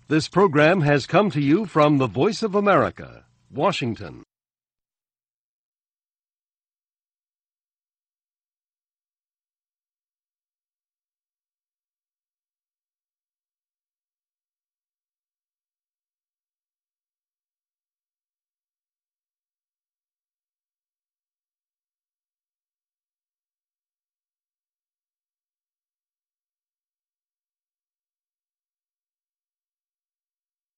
Speaker 4: This program has come to you from the Voice of America, Washington.